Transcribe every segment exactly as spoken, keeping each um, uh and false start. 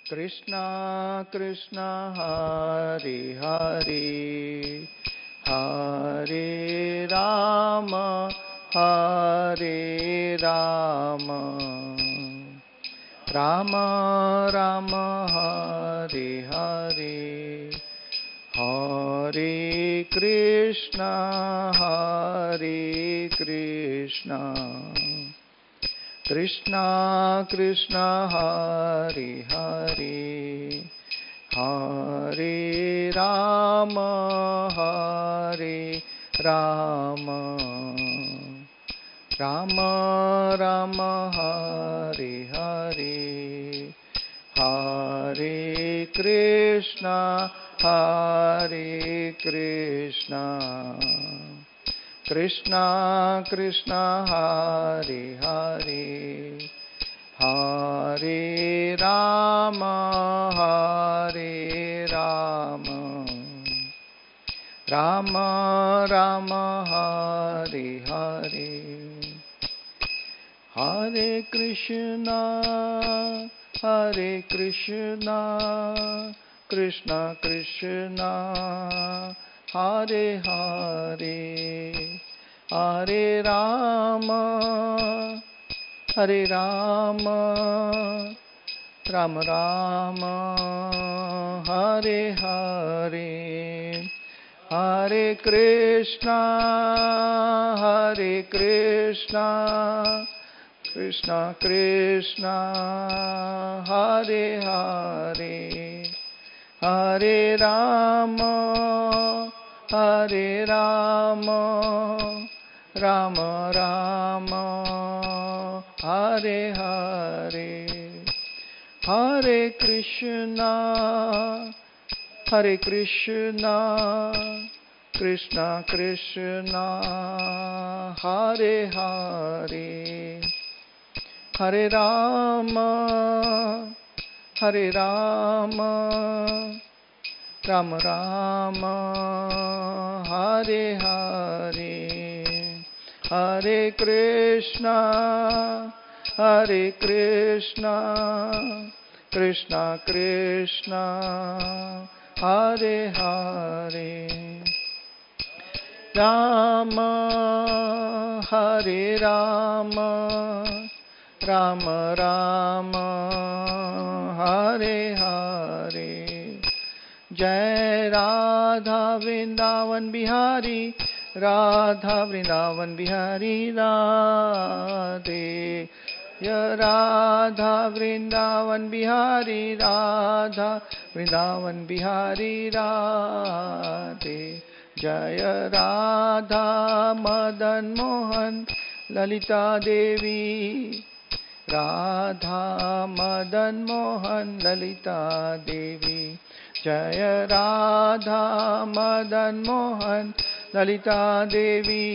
Krishna Krishna Hare Hare Hare Rama Hare Rama Rama Rama Hare Hare Hare Krishna Hare Krishna Krishna Krishna Hare Hare Hare Rama Hare Rama Rama Rama Hare Hare Hare Krishna Hare Krishna Krishna Krishna Hare Hare Hare Rama Hare Rama Rama Rama Hare Hare Hare Krishna Hare Krishna Krishna Krishna Hare Hare Hare Rama Hare Rama Rama Rama Hare Hare Hare Krishna Hare Krishna Krishna Krishna Hare Hare Hare Rama Hare Rama Rama Rama Hare Hare Hare Krishna Hare Krishna Krishna Krishna Hare Hare Hare Rama Hare Rama Rama Rama Hare Hare Hare Krishna Hare Krishna Krishna Krishna Hare Hare Rama Hare Rama Rama Rama Hare Hare Jai Radha Vrindavan Bihari Radha Vrindavan Bihari Radhe Ya Radha Vrindavan Bihari Radha Vrindavan Bihari Radhe Jaya Radha Madan Mohan Lalita Devi Radha Madan Mohan Lalita Devi Jaya Radha Madan Mohan Lalita Devi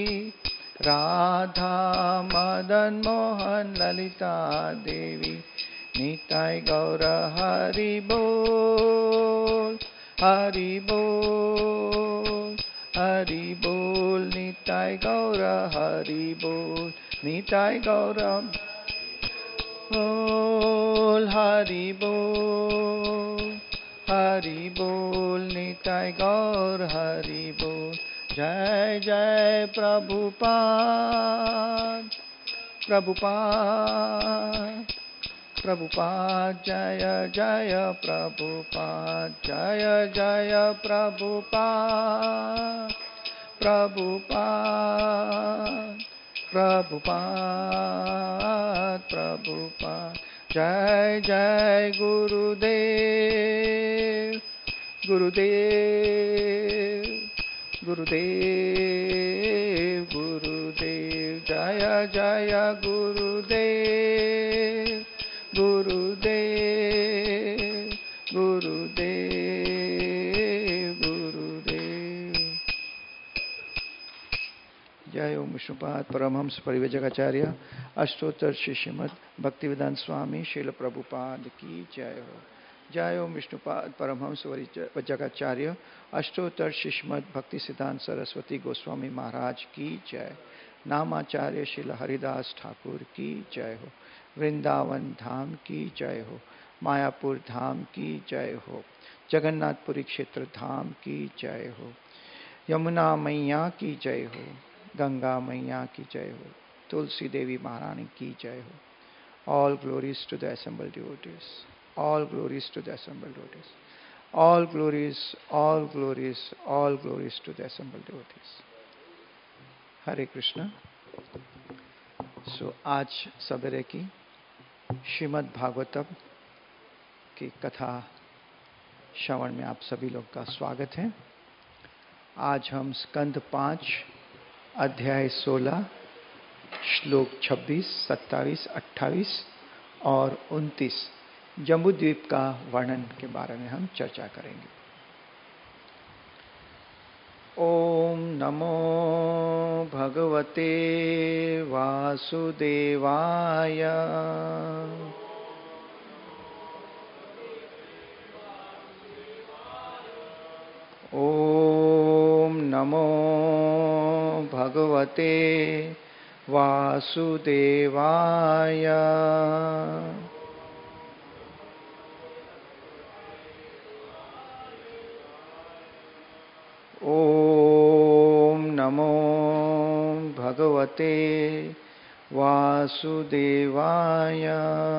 Radha Madan Mohan Lalita Devi Nitai Gaura Hari Bol Hari Bol Hari Bol Nitai Gaura Hari Bol Nitai Gaura Bol Hari Bol Hari Bol Nitai Gaur Hari Bol Jai Jai Prabhupada Prabhupada Prabhupada Jaya Jaya Prabhupada Jaya Jaya Prabhupada Prabhupada Prabhupada Prabhupada Jai Jai Gurudev Gurudev Gurudev Gurudev Jaya Jaya Gurudev Gurudev Gurudev Gurudev Jai Om Vishnupada Paramhamsa Parivajakacarya Ashtotar Shri Srimad Bhaktivedanta Swami Srila Prabhupada Ki Jai Ho Jai Om Vishnupada Paramhamsa Parivajakacarya Ashtotar Shri Srimad Bhaktisiddhanta Saraswati Goswami Maharaj Ki Jai Namacharya Srila Haridas Thakur Ki Jai Ho Vrindavan Dham Ki Jai Ho Mayapur धाम की जय हो। जगन्नाथपुरी क्षेत्र धाम की जय हो। यमुना मैया की जय हो। गंगा मैया की जय हो। तुलसी देवी महारानी की जय हो। All glories to the assembled devotees. All glories to the assembled devotees. All glories, all glories, all glories to the assembled devotees. Hare Krishna. So आज सवेरे की श्रीमद् भागवतम की कथा श्रवण में आप सभी लोग का स्वागत है। आज हम स्कंद पाँच अध्याय सोलह श्लोक छब्बीस, सत्ताईस, अट्ठाईस और उनतीस जम्बूद्वीप का वर्णन के बारे में हम चर्चा करेंगे। ओम नमो भगवते वासुदेवाय। ओम नमो भगवते वासुदेवाय। ओम नमो भगवते वासुदेवाय।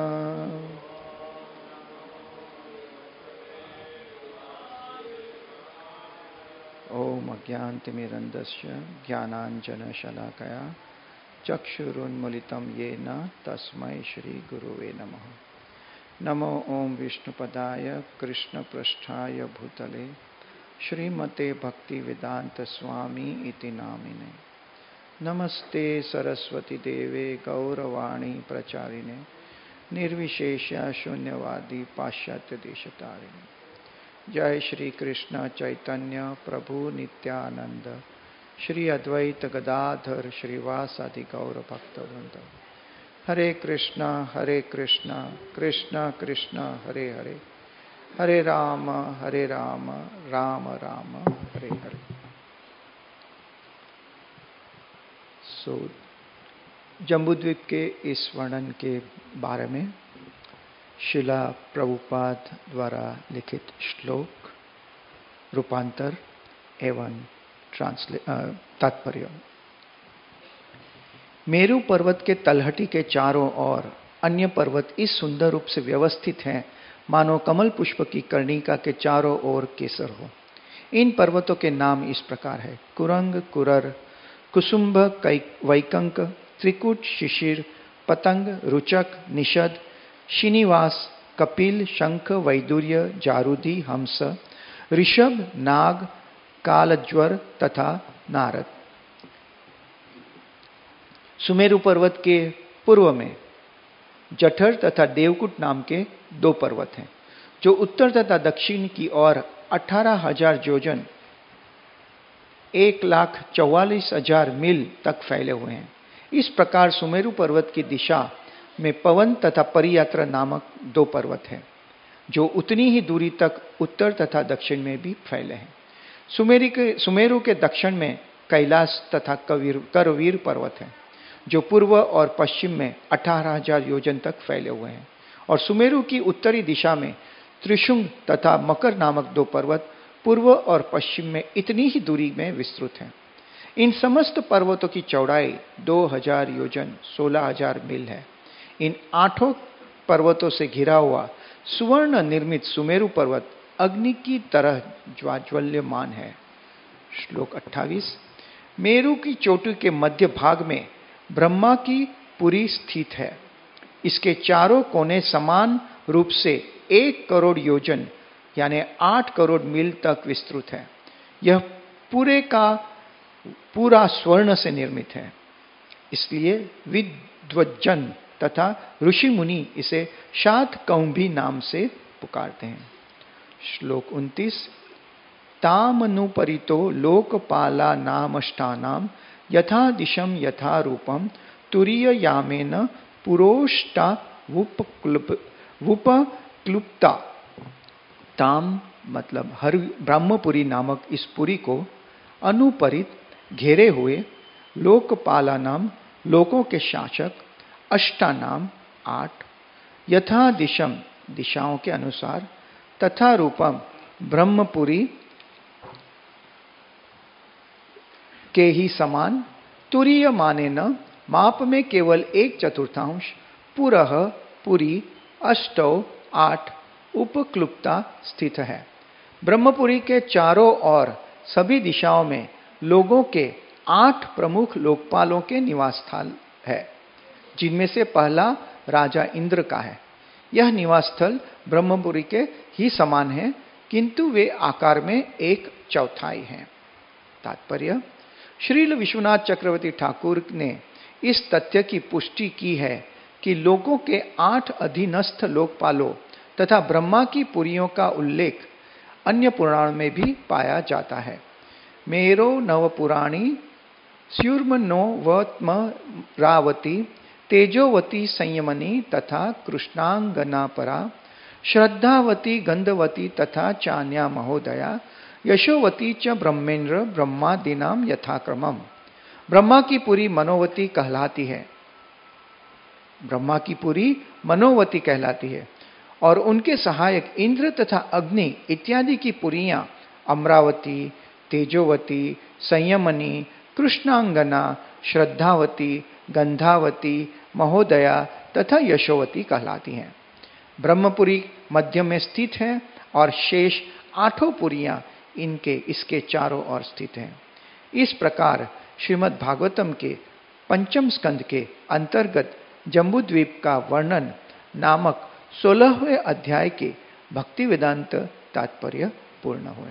ओम अज्ञानतिमिरन्धस्य ज्ञानाञ्जनशलाकया चक्षुरुन्मीलितं येन तस्मै श्री गुरुवे नमः। नमो ओम विष्णुपदाय कृष्णपृष्ठाय भूतले श्रीमते भक्तिवेदांत स्वामी इति नामिने। नमस्ते सरस्वती देवे गौरवाणी प्रचारिणे निर्विशेष शून्यवादी पाश्चात्य देशतारिणे। जय श्री कृष्ण चैतन्य प्रभु नित्यानंद श्री अद्वैत गदाधर श्रीवासादि गौर भक्तवृंद। हरे कृष्णा हरे कृष्णा कृष्णा कृष्णा हरे हरे, हरे राम हरे राम राम राम हरे हरे। सो so, जम्बूद्वीप के इस वर्णन के बारे में शिला प्रभुपाद द्वारा लिखित श्लोक, रूपांतर एवं ट्रांसले तात्पर्य। मेरू पर्वत के तलहटी के चारों ओर अन्य पर्वत इस सुंदर रूप से व्यवस्थित हैं मानो कमल पुष्प की कर्णिका के चारों ओर केसर हो। इन पर्वतों के नाम इस प्रकार है: कुरंग, कुरर, कुसुम्भ, वैकंक, त्रिकुट, शिशिर, पतंग, रुचक, निषद, श्रीनिवास, कपिल, शंख, वैदुर्य, जारूदी, हंस, ऋषभ, नाग, कालज्वर तथा नारद। सुमेरु पर्वत के पूर्व में जठर तथा देवकुट नाम के दो पर्वत हैं, जो उत्तर तथा दक्षिण की ओर अठारह हजार योजन एक लाख चौवालीस हजार मील तक फैले हुए हैं। इस प्रकार सुमेरु पर्वत की दिशा में पवन तथा परियात्रा नामक दो पर्वत हैं, जो उतनी ही दूरी तक उत्तर तथा दक्षिण में भी फैले हैं। सुमेरु के सुमेरु के दक्षिण में कैलाश तथा कवीर करवीर पर्वत हैं, जो पूर्व और पश्चिम में अठारह हजार योजन तक फैले हुए हैं। और सुमेरु की उत्तरी दिशा में त्रिशुंग तथा मकर नामक दो पर्वत पूर्व और पश्चिम में इतनी ही दूरी में विस्तृत हैं। इन समस्त पर्वतों की चौड़ाई दो हजार योजन सोलह हजार मील है। इन आठों पर्वतों से घिरा हुआ सुवर्ण निर्मित सुमेरु पर्वत अग्नि की तरह ज्वाज्वल्यमान है। श्लोक अट्ठाईस। मेरु की चोटी के मध्य भाग में ब्रह्मा की पुरी स्थित है। इसके चारों कोने समान रूप से एक करोड़ योजन यानी आठ करोड़ मील तक विस्तृत है। यह पूरे का पूरा स्वर्ण से निर्मित है, इसलिए विद्वज्जन तथा ऋषि मुनि इसे शातकौंभी नाम से पुकारते हैं। श्लोक उनतीस। तामनुपरितो लोकपाला नामष्टानाम यथा दिशम यथा रूपम तुरीय यामेन पुरोष्टा वुपक्लुप्ता। ताम मतलब हर ब्रह्मपुरी नामक इस पुरी को अनुपरित घेरे हुए लोकपाला नाम लोकों के शासक, अष्टा नाम आठ, यथा दिशम दिशाओं के अनुसार तथा रूपम ब्रह्मपुरी के ही समान तुरीय माने न माप में केवल एक चतुर्थांश पुरः पुरी अष्टौ आठ उपक्लुप्ता स्थित है। ब्रह्मपुरी के चारों ओर सभी दिशाओं में लोगों के आठ प्रमुख लोकपालों के निवास स्थल है, जिनमें से पहला राजा इंद्र का है। यह निवास स्थल ब्रह्मपुरी के ही समान है, किंतु वे आकार में एक चौथाई हैं। तात्पर्य: श्रील विश्वनाथ चक्रवर्ती ठाकुर ने इस तथ्य की पुष्टि की है कि लोगों के आठ अधीनस्थ लोकपालों तथा ब्रह्मा की पुरियों का उल्लेख अन्य पुराण में भी पाया जाता है। मेरो नवपुराणी स्यूर्मनो वत्म रावती तेजोवती संयमनी तथा कृष्णांगनापरा श्रद्धावती गंधवती तथा चान्या महोदया यशोवती च ब्रह्मेंद्र ब्रह्मादीनाम यथाक्रमम। ब्रह्मा की पुरी मनोवती कहलाती है ब्रह्मा की पुरी मनोवती कहलाती है और उनके सहायक इंद्र तथा अग्नि इत्यादि की पुरियां अमरावती, तेजोवती, संयमनी, कृष्णांगना, श्रद्धावती, गंधावती, महोदया तथा यशोवती कहलाती हैं। ब्रह्मपुरी मध्य में स्थित है और शेष आठों पुरियां इनके इसके चारों ओर स्थित हैं। इस प्रकार श्रीमद् भागवतम के पंचम स्कंद के अंतर्गत जम्बूद्वीप का वर्णन नामक सोलहवें अध्याय के भक्ति वेदांत तात्पर्य पूर्ण हुए।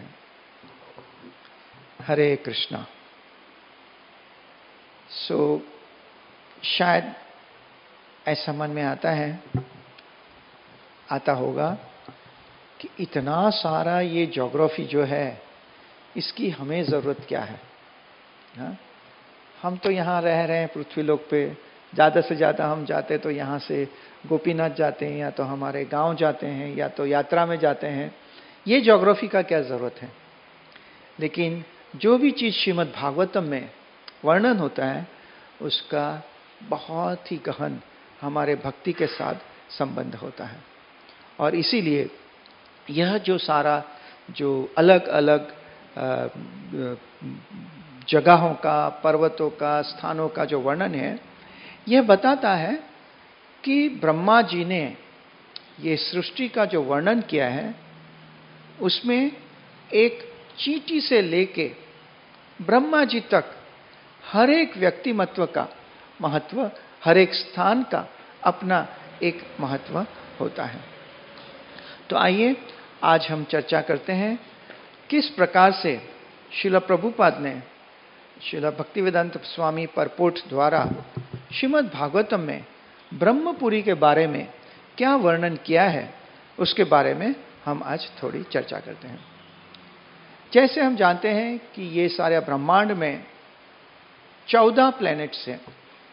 हरे कृष्णा। सो शायद ऐसा मन में आता है आता होगा कि इतना सारा ये ज्योग्राफी जो है इसकी हमें ज़रूरत क्या है? हा? हम तो यहाँ रह रहे हैं पृथ्वी लोक पे, ज़्यादा से ज़्यादा हम जाते तो यहाँ से गोपीनाथ जाते हैं या तो हमारे गांव जाते हैं या तो यात्रा में जाते हैं। ये ज्योग्राफी का क्या ज़रूरत है? लेकिन जो भी चीज़ श्रीमद् भागवतम में वर्णन होता है उसका बहुत ही गहन हमारे भक्ति के साथ संबंध होता है। और इसीलिए यह जो सारा जो अलग अलग जगहों का, पर्वतों का, स्थानों का जो वर्णन है, यह बताता है कि ब्रह्मा जी ने ये सृष्टि का जो वर्णन किया है उसमें एक चींटी से लेके ब्रह्मा जी तक हर एक व्यक्तिमत्व का महत्व, हर एक स्थान का अपना एक महत्व होता है। तो आइए आज हम चर्चा करते हैं किस प्रकार से श्रील प्रभुपाद ने श्रील भक्तिवेदांत स्वामी परपोर्ट द्वारा श्रीमद् भागवतम में ब्रह्मपुरी के बारे में क्या वर्णन किया है, उसके बारे में हम आज थोड़ी चर्चा करते हैं। जैसे हम जानते हैं कि ये सारे ब्रह्मांड में चौदह प्लैनेट्स हैं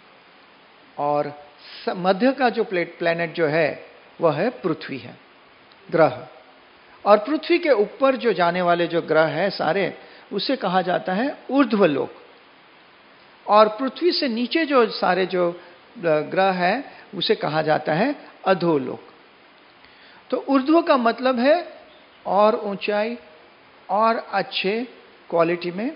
और मध्य का जो प्लैनेट जो है वह है पृथ्वी है, ग्रह। और पृथ्वी के ऊपर जो जाने वाले जो ग्रह हैं सारे, उसे कहा जाता है ऊर्ध्वलोक। और पृथ्वी से नीचे जो सारे जो ग्रह है उसे कहा जाता है अधोलोक। तो ऊर्ध्व का मतलब है और ऊंचाई और अच्छे क्वालिटी में,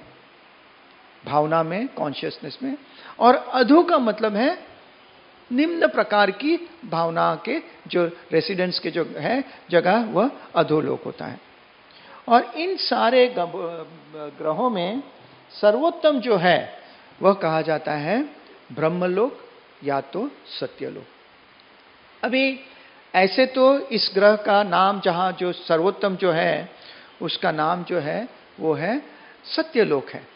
भावना में, कॉन्शियसनेस में। और अधो का मतलब है निम्न प्रकार की भावना के जो रेसिडेंस के जो है जगह, वह अधोलोक होता है। और इन सारे ग्रहों में सर्वोत्तम जो है वह कहा जाता है ब्रह्मलोक या तो सत्यलोक। अभी ऐसे तो इस ग्रह का नाम, जहां जो सर्वोत्तम जो है उसका नाम जो है वो है सत्यलोक है।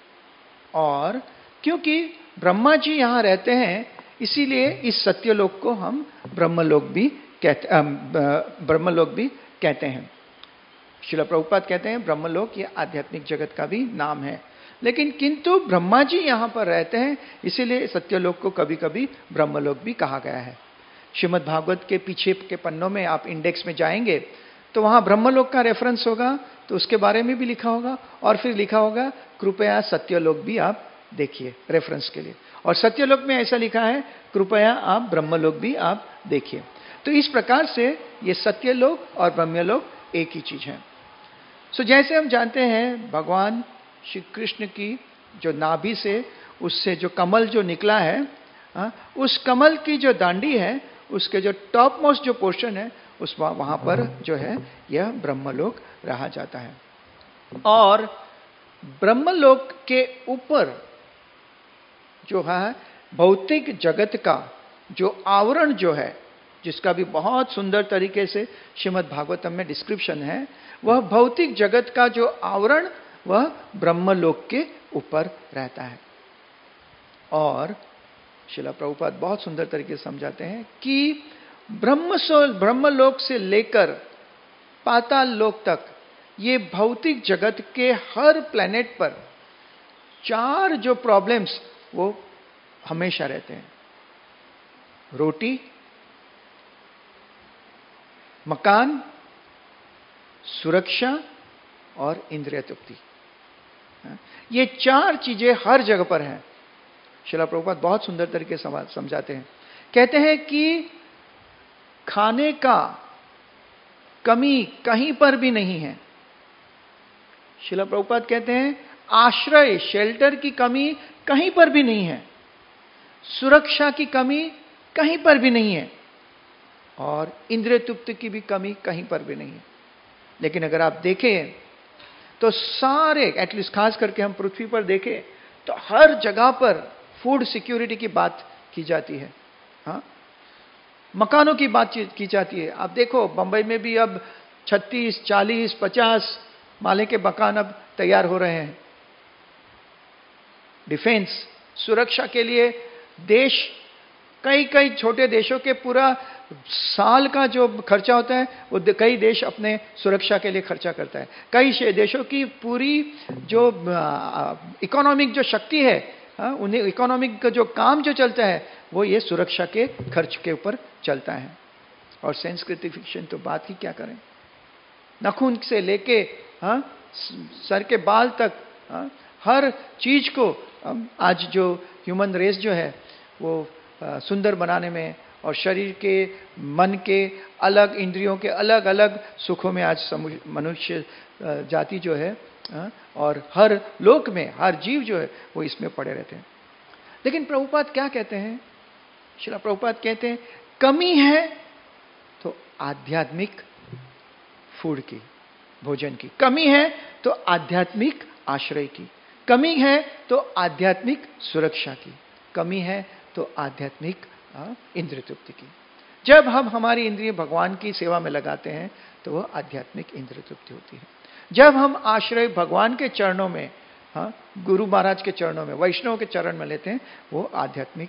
और क्योंकि ब्रह्मा जी यहां रहते हैं इसीलिए इस सत्यलोक को हम ब्रह्मलोक भी कहते ब्रह्मलोक भी कहते हैं। श्रील प्रभुपाद कहते हैं ब्रह्मलोक ये आध्यात्मिक जगत का भी नाम है। लेकिन किंतु ब्रह्मा जी यहाँ पर रहते हैं इसीलिए सत्यलोक को कभी कभी ब्रह्मलोक भी कहा गया है। श्रीमद् भागवत के पीछे के पन्नों में आप इंडेक्स में जाएंगे तो वहाँ ब्रह्मलोक का रेफरेंस होगा, तो उसके बारे में भी लिखा होगा और फिर लिखा होगा कृपया सत्यलोक भी आप देखिए रेफरेंस के लिए। और सत्यलोक में ऐसा लिखा है कृपया आप ब्रह्मलोक भी आप देखिए। तो इस प्रकार से ये सत्यलोक और ब्रह्मलोक एक ही चीज है। सो जैसे हम जानते हैं भगवान श्री कृष्ण की जो नाभि से, उससे जो कमल जो निकला है, हा? उस कमल की जो दांडी है, उसके जो टॉप मोस्ट जो पोर्शन है, उस वहां पर जो है यह ब्रह्मलोक रहा जाता है। और ब्रह्मलोक के ऊपर जो है भौतिक जगत का जो आवरण जो है, जिसका भी बहुत सुंदर तरीके से श्रीमद् भागवतम में डिस्क्रिप्शन है, वह भौतिक जगत का जो आवरण वह ब्रह्मलोक के ऊपर रहता है। और श्रील प्रभुपाद बहुत सुंदर तरीके से समझाते हैं कि ब्रह्म ब्रह्मलोक से लेकर पाताल लोक तक ये भौतिक जगत के हर प्लेनेट पर चार जो प्रॉब्लम्स वो हमेशा रहते हैं। रोटी, मकान, सुरक्षा और इंद्रिय तृप्ति, ये चार चीजें हर जगह पर हैं। श्रील प्रभुपाद बहुत सुंदर तरीके से समझाते हैं। कहते हैं कि खाने का कमी कहीं पर भी नहीं है। श्रील प्रभुपाद कहते हैं आश्रय, शेल्टर की कमी कहीं पर भी नहीं है, सुरक्षा की कमी कहीं पर भी नहीं है, और इंद्रिय तृप्ति की भी कमी कहीं पर भी नहीं है। लेकिन अगर आप देखें तो सारे, एटलीस्ट खास करके हम पृथ्वी पर देखें तो हर जगह पर फूड सिक्योरिटी की बात की जाती है, हाँ? मकानों की बात की जाती है। आप देखो बंबई में भी अब छत्तीस, चालीस, पचास माले के मकान अब तैयार हो रहे हैं। डिफेंस, सुरक्षा के लिए देश, कई कई छोटे देशों के पूरा साल का जो खर्चा होता है वो कई देश अपने सुरक्षा के लिए खर्चा करता है। कई देशों की पूरी जो इकोनॉमिक जो शक्ति है, उन्हें इकोनॉमिक का जो काम जो चलता है वो ये सुरक्षा के खर्च के ऊपर चलता है। और सांस्कृतिक फिक्शन तो बात ही क्या करें, नाखून से लेके हाँ सर के बाल तक, हाँ, हर चीज को आज जो ह्यूमन रेस जो है वो सुंदर बनाने में और शरीर के, मन के अलग, इंद्रियों के अलग अलग सुखों में आज मनुष्य जाति जो है, और हर लोक में हर जीव जो है वो इसमें पड़े रहते हैं। लेकिन प्रभुपाद क्या कहते हैं? श्रील प्रभुपाद कहते हैं कमी है तो आध्यात्मिक फूड की, भोजन की, कमी है तो आध्यात्मिक आश्रय की, कमी है तो आध्यात्मिक सुरक्षा की, कमी है तो आध्यात्मिक इंद्रिय तृप्ति की। जब हम हमारी इंद्रिय भगवान की सेवा में लगाते हैं तो वह आध्यात्मिक इंद्रिय तृप्ति होती है। जब हम आश्रय भगवान के चरणों में, हाँ, गुरु महाराज के चरणों में, वैष्णव के चरण में लेते हैं, वो आध्यात्मिक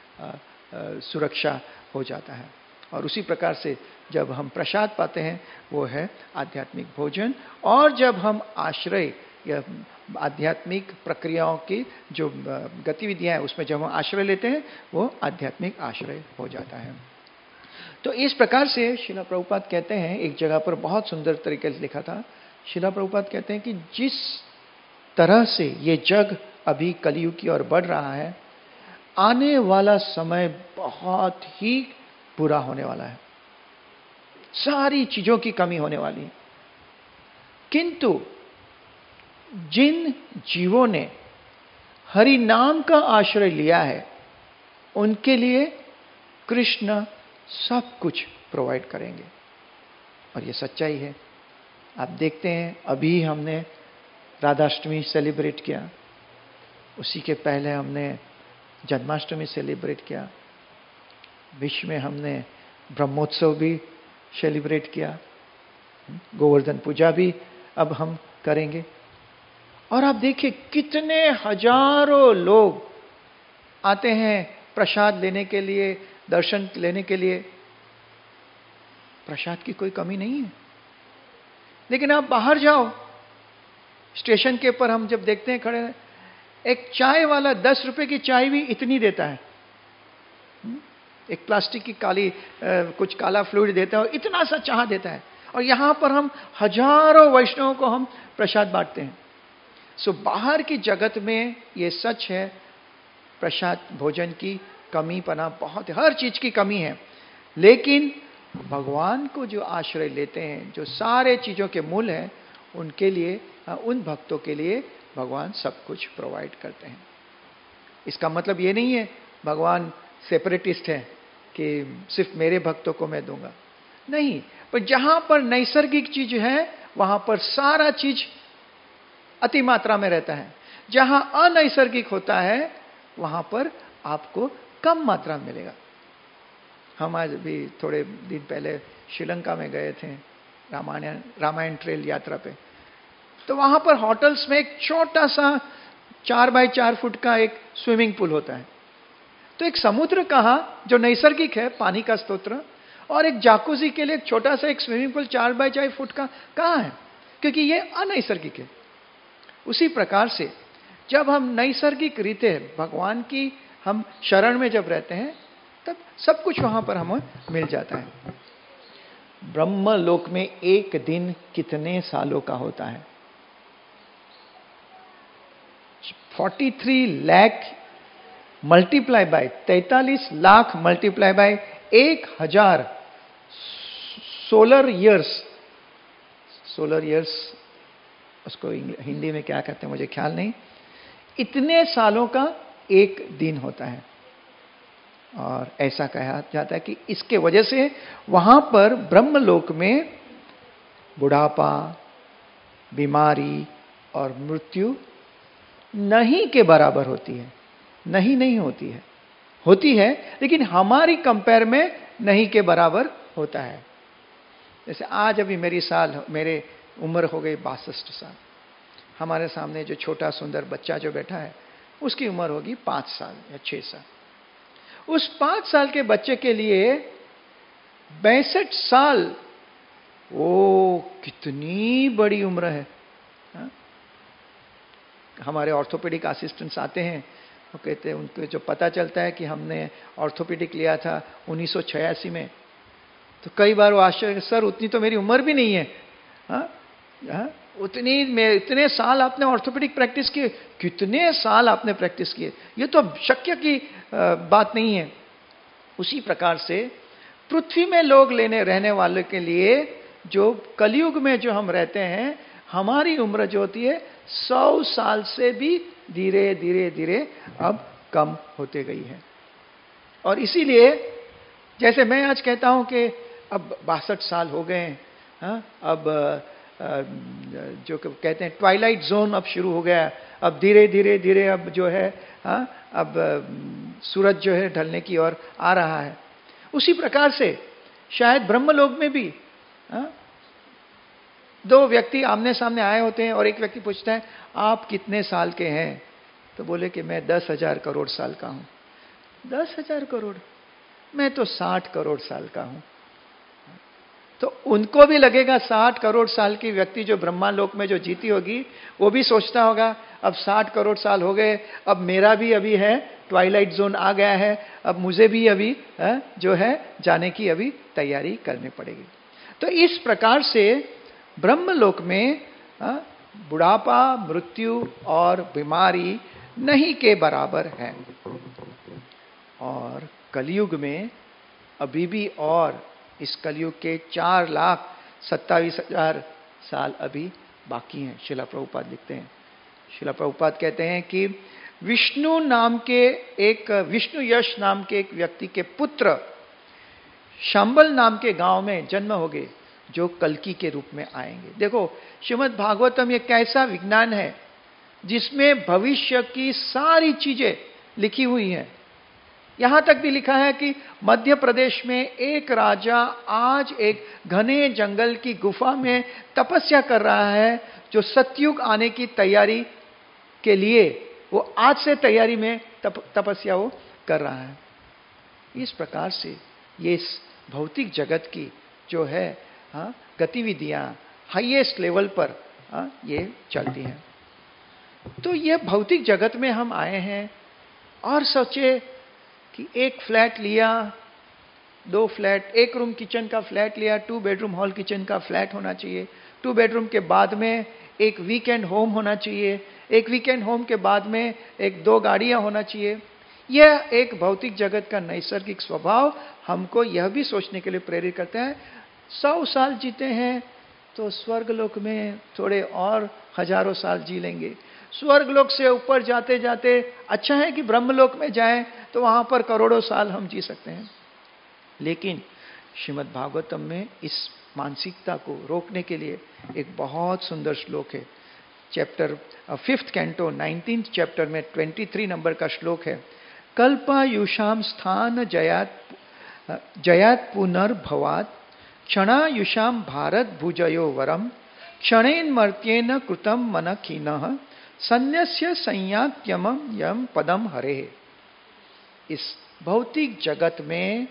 सुरक्षा हो जाता है। और उसी प्रकार से जब हम प्रसाद पाते हैं वो है आध्यात्मिक भोजन। और जब हम आश्रय या आध्यात्मिक प्रक्रियाओं की जो गतिविधियां हैं उसमें जब हम आश्रय लेते हैं वो आध्यात्मिक आश्रय हो जाता है। तो इस प्रकार से श्रील प्रभुपाद कहते हैं, एक जगह पर बहुत सुंदर तरीके से लिखा था, श्रील प्रभुपाद कहते हैं कि जिस तरह से ये जग अभी कलयुग की ओर बढ़ रहा है, आने वाला समय बहुत ही बुरा होने वाला है, सारी चीजों की कमी होने वाली है। किंतु जिन जीवों ने हरि नाम का आश्रय लिया है उनके लिए कृष्ण सब कुछ प्रोवाइड करेंगे। और ये सच्चाई है। आप देखते हैं अभी हमने राधाष्टमी सेलिब्रेट किया, उसी के पहले हमने जन्माष्टमी सेलिब्रेट किया, विश्व में हमने ब्रह्मोत्सव भी सेलिब्रेट किया, गोवर्धन पूजा भी अब हम करेंगे। और आप देखिए कितने हजारों लोग आते हैं प्रसाद लेने के लिए, दर्शन लेने के लिए। प्रसाद की कोई कमी नहीं है। लेकिन आप बाहर जाओ, स्टेशन के ऊपर हम जब देखते हैं खड़े, एक चाय वाला दस रुपए की चाय भी इतनी देता है, एक प्लास्टिक की काली आ, कुछ काला फ्लूइड देता है और इतना सा चाह देता है। और यहां पर हम हजारों वैष्णवों को हम प्रसाद बांटते हैं। सो बाहर की जगत में ये सच है, प्रसाद भोजन की कमी पना बहुत है, हर चीज की कमी है। लेकिन भगवान को जो आश्रय लेते हैं, जो सारे चीज़ों के मूल हैं, उनके लिए, उन भक्तों के लिए भगवान सब कुछ प्रोवाइड करते हैं। इसका मतलब ये नहीं है भगवान सेपरेटिस्ट है कि सिर्फ मेरे भक्तों को मैं दूंगा, नहीं। पर जहां पर नैसर्गिक चीज है वहां पर सारा चीज अति मात्रा में रहता है। जहां अनैसर्गिक होता है वहां पर आपको कम मात्रा में मिलेगा। हम आज भी थोड़े दिन पहले श्रीलंका में गए थे रामायण रामायण ट्रेल यात्रा पे, तो वहां पर होटल्स में एक छोटा सा चार बाई चार फुट का एक स्विमिंग पूल होता है। तो एक समुद्र कहाँ जो नैसर्गिक है, पानी का स्तोत्र, और एक जाकुजी के लिए एक छोटा सा एक स्विमिंग पूल चार बाई चार फुट का कहाँ है? क्योंकि ये अनैसर्गिक है। उसी प्रकार से जब हम नैसर्गिक रीते भगवान की हम शरण में जब रहते हैं तब सब कुछ वहां पर हमें मिल जाता है। ब्रह्मलोक में एक दिन कितने सालों का होता है? तैंतालीस लाख मल्टीप्लाई बाय तैतालीस लाख मल्टीप्लाई बाय एक हजार सोलर ईयर्स। सोलर ईयर्स उसको हिंदी में क्या कहते हैं मुझे ख्याल नहीं। इतने सालों का एक दिन होता है। और ऐसा कहा जाता है कि इसके वजह से वहां पर ब्रह्मलोक में बुढ़ापा, बीमारी और मृत्यु नहीं के बराबर होती है। नहीं नहीं होती है, होती है लेकिन हमारी कंपेयर में नहीं के बराबर होता है। जैसे आज अभी मेरी साल मेरे उम्र हो गई बासठ साल। हमारे सामने जो छोटा सुंदर बच्चा जो बैठा है उसकी उम्र होगी पांच साल या छह साल। उस पांच साल के बच्चे के लिए बैसठ साल, वो कितनी बड़ी उम्र है। हा? हमारे ऑर्थोपेडिक असिस्टेंट्स आते हैं, वो कहते हैं, उनको जो पता चलता है कि हमने ऑर्थोपेडिक लिया था उन्नीस सौ छियासी में, तो कई बार वो आश्चर्य, सर उतनी तो मेरी उम्र भी नहीं है। हा? हा? उतनी में इतने साल आपने ऑर्थोपेडिक प्रैक्टिस किए, कितने साल आपने प्रैक्टिस किए, ये तो शक्य की बात नहीं है। उसी प्रकार से पृथ्वी में लोग लेने रहने वालों के लिए जो कलयुग में जो हम रहते हैं, हमारी उम्र जो होती है सौ साल से भी धीरे धीरे धीरे अब कम होते गई है। और इसीलिए जैसे मैं आज कहता हूं कि अब बासठ साल हो गए हैं, अब जो कहते हैं ट्वाइलाइट जोन अब शुरू हो गया, अब धीरे धीरे धीरे अब जो है हा? अब सूरज जो है ढलने की ओर आ रहा है। उसी प्रकार से शायद ब्रह्मलोक में भी हा? दो व्यक्ति आमने सामने आए होते हैं और एक व्यक्ति पूछता है आप कितने साल के हैं? तो बोले कि मैं दस हजार करोड़ साल का हूं। दस हजार करोड़? मैं तो साठ करोड़ साल का हूं। तो उनको भी लगेगा साठ करोड़ साल की व्यक्ति जो ब्रह्मालोक में जो जीती होगी, वो भी सोचता होगा अब साठ करोड़ साल हो गए, अब मेरा भी अभी है ट्वाइलाइट जोन आ गया है, अब मुझे भी अभी है, जो है जाने की अभी तैयारी करनी पड़ेगी। तो इस प्रकार से ब्रह्मलोक में बुढ़ापा, मृत्यु और बीमारी नहीं के बराबर है। और कलयुग में अभी भी और इस कलयुग के चार लाख सत्ताईस हजार साल अभी बाकी हैं। श्रीला प्रभुपाद लिखते हैं, श्रीला प्रभुपाद कहते हैं कि विष्णु नाम के एक विष्णु यश नाम के एक व्यक्ति के पुत्र शंबल नाम के गांव में जन्म होगे जो कल्कि के रूप में आएंगे। देखो श्रीमद् भागवतम ये कैसा विज्ञान है जिसमें भविष्य की सारी चीजें लिखी हुई हैं। यहां तक भी लिखा है कि मध्य प्रदेश में एक राजा आज एक घने जंगल की गुफा में तपस्या कर रहा है, जो सतयुग आने की तैयारी के लिए वो आज से तैयारी में तप, तपस्या वो कर रहा है। इस प्रकार से ये भौतिक जगत की जो है हाँ, गतिविधियां हाईएस्ट लेवल पर हाँ, ये चलती हैं। तो ये भौतिक जगत में हम आए हैं और सोचे कि एक फ्लैट लिया, दो फ्लैट, एक रूम किचन का फ्लैट लिया, टू बेडरूम हॉल किचन का फ्लैट होना चाहिए। टू बेडरूम के बाद में एक वीकेंड होम होना चाहिए, एक वीकेंड होम के बाद में एक दो गाड़ियां होना चाहिए। यह एक भौतिक जगत का नैसर्गिक स्वभाव हमको यह भी सोचने के लिए प्रेरित करता है, सौ साल जीते हैं तो स्वर्ग लोक में थोड़े और हजारों साल जी लेंगे। स्वर्ग लोक से ऊपर जाते जाते अच्छा है कि ब्रह्मलोक में जाएं तो वहां पर करोड़ों साल हम जी सकते हैं। लेकिन श्रीमद् भागवतम में इस मानसिकता को रोकने के लिए एक बहुत सुंदर श्लोक है। Chapter fifth canto nineteenth chapter में तेईस नंबर का श्लोक है। कल्पायुषाम स्थान जयात जयात पुनर्भवात क्षणायुषाम भारत भुजयो वरम क्षणेन मर्त्येन कृतम मन खीनः सन्यस्य संयात्यम यम पदम हरे। इस भौतिक जगत में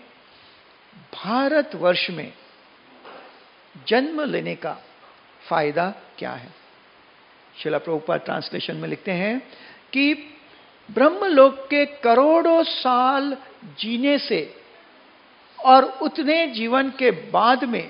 भारतवर्ष में जन्म लेने का फायदा क्या है? श्रील प्रभुपाद ट्रांसलेशन में लिखते हैं कि ब्रह्मलोक के करोड़ों साल जीने से और उतने जीवन के बाद में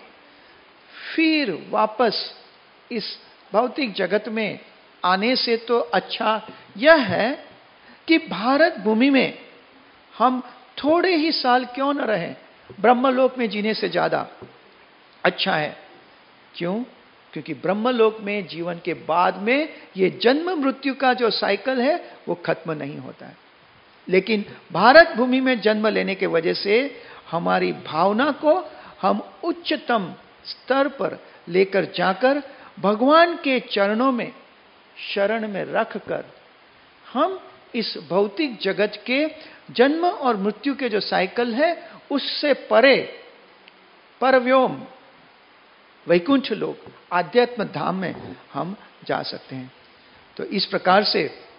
फिर वापस इस भौतिक जगत में आने से तो अच्छा यह है कि भारत भूमि में हम थोड़े ही साल क्यों न रहें, ब्रह्मलोक में जीने से ज्यादा अच्छा है। क्यों? क्योंकि ब्रह्मलोक में जीवन के बाद में ये जन्म मृत्यु का जो साइकिल है वो खत्म नहीं होता है। लेकिन भारत भूमि में जन्म लेने के वजह से हमारी भावना को हम उच्चतम स्तर पर लेकर जाकर भगवान के चरणों में शरण में रखकर हम इस भौतिक जगत के जन्म और मृत्यु के जो साइकिल है उससे परे परव्योम वैकुंठ लोक आध्यात्म धाम में हम जा सकते हैं। तो इस प्रकार से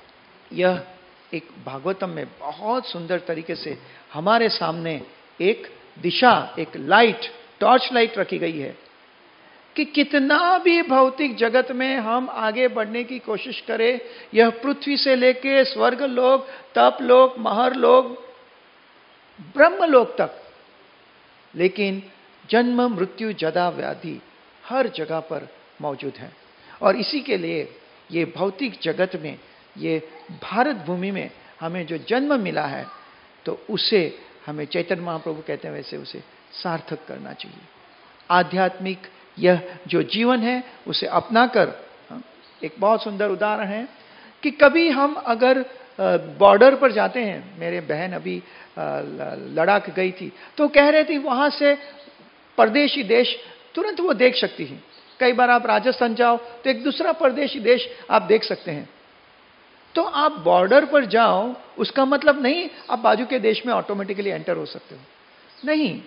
यह एक भागवतम में बहुत सुंदर तरीके से हमारे सामने एक दिशा, एक लाइट, टॉर्च लाइट रखी गई है कि कितना भी भौतिक जगत में हम आगे बढ़ने की कोशिश करें, यह पृथ्वी से लेके स्वर्ग लोक, तप लोक, महर लोक, ब्रह्म लोक तक, लेकिन जन्म मृत्यु जरा व्याधि हर जगह पर मौजूद है। और इसी के लिए ये भौतिक जगत में, ये भारत भूमि में हमें जो जन्म मिला है तो उसे हमें चैतन्य महाप्रभु कहते हैं वैसे उसे सार्थक करना चाहिए। आध्यात्मिक यह जो जीवन है उसे अपनाकर, एक बहुत सुंदर उदाहरण है कि कभी हम अगर बॉर्डर पर जाते हैं, मेरे बहन अभी लद्दाख गई थी तो कह रहे थे वहां से परदेशी देश तुरंत वो देख सकती है। कई बार आप राजस्थान जाओ तो एक दूसरा परदेशी देश आप देख सकते हैं। तो आप बॉर्डर पर जाओ उसका मतलब नहीं आप बाजू के देश में ऑटोमेटिकली एंटर हो सकते हो, नहीं।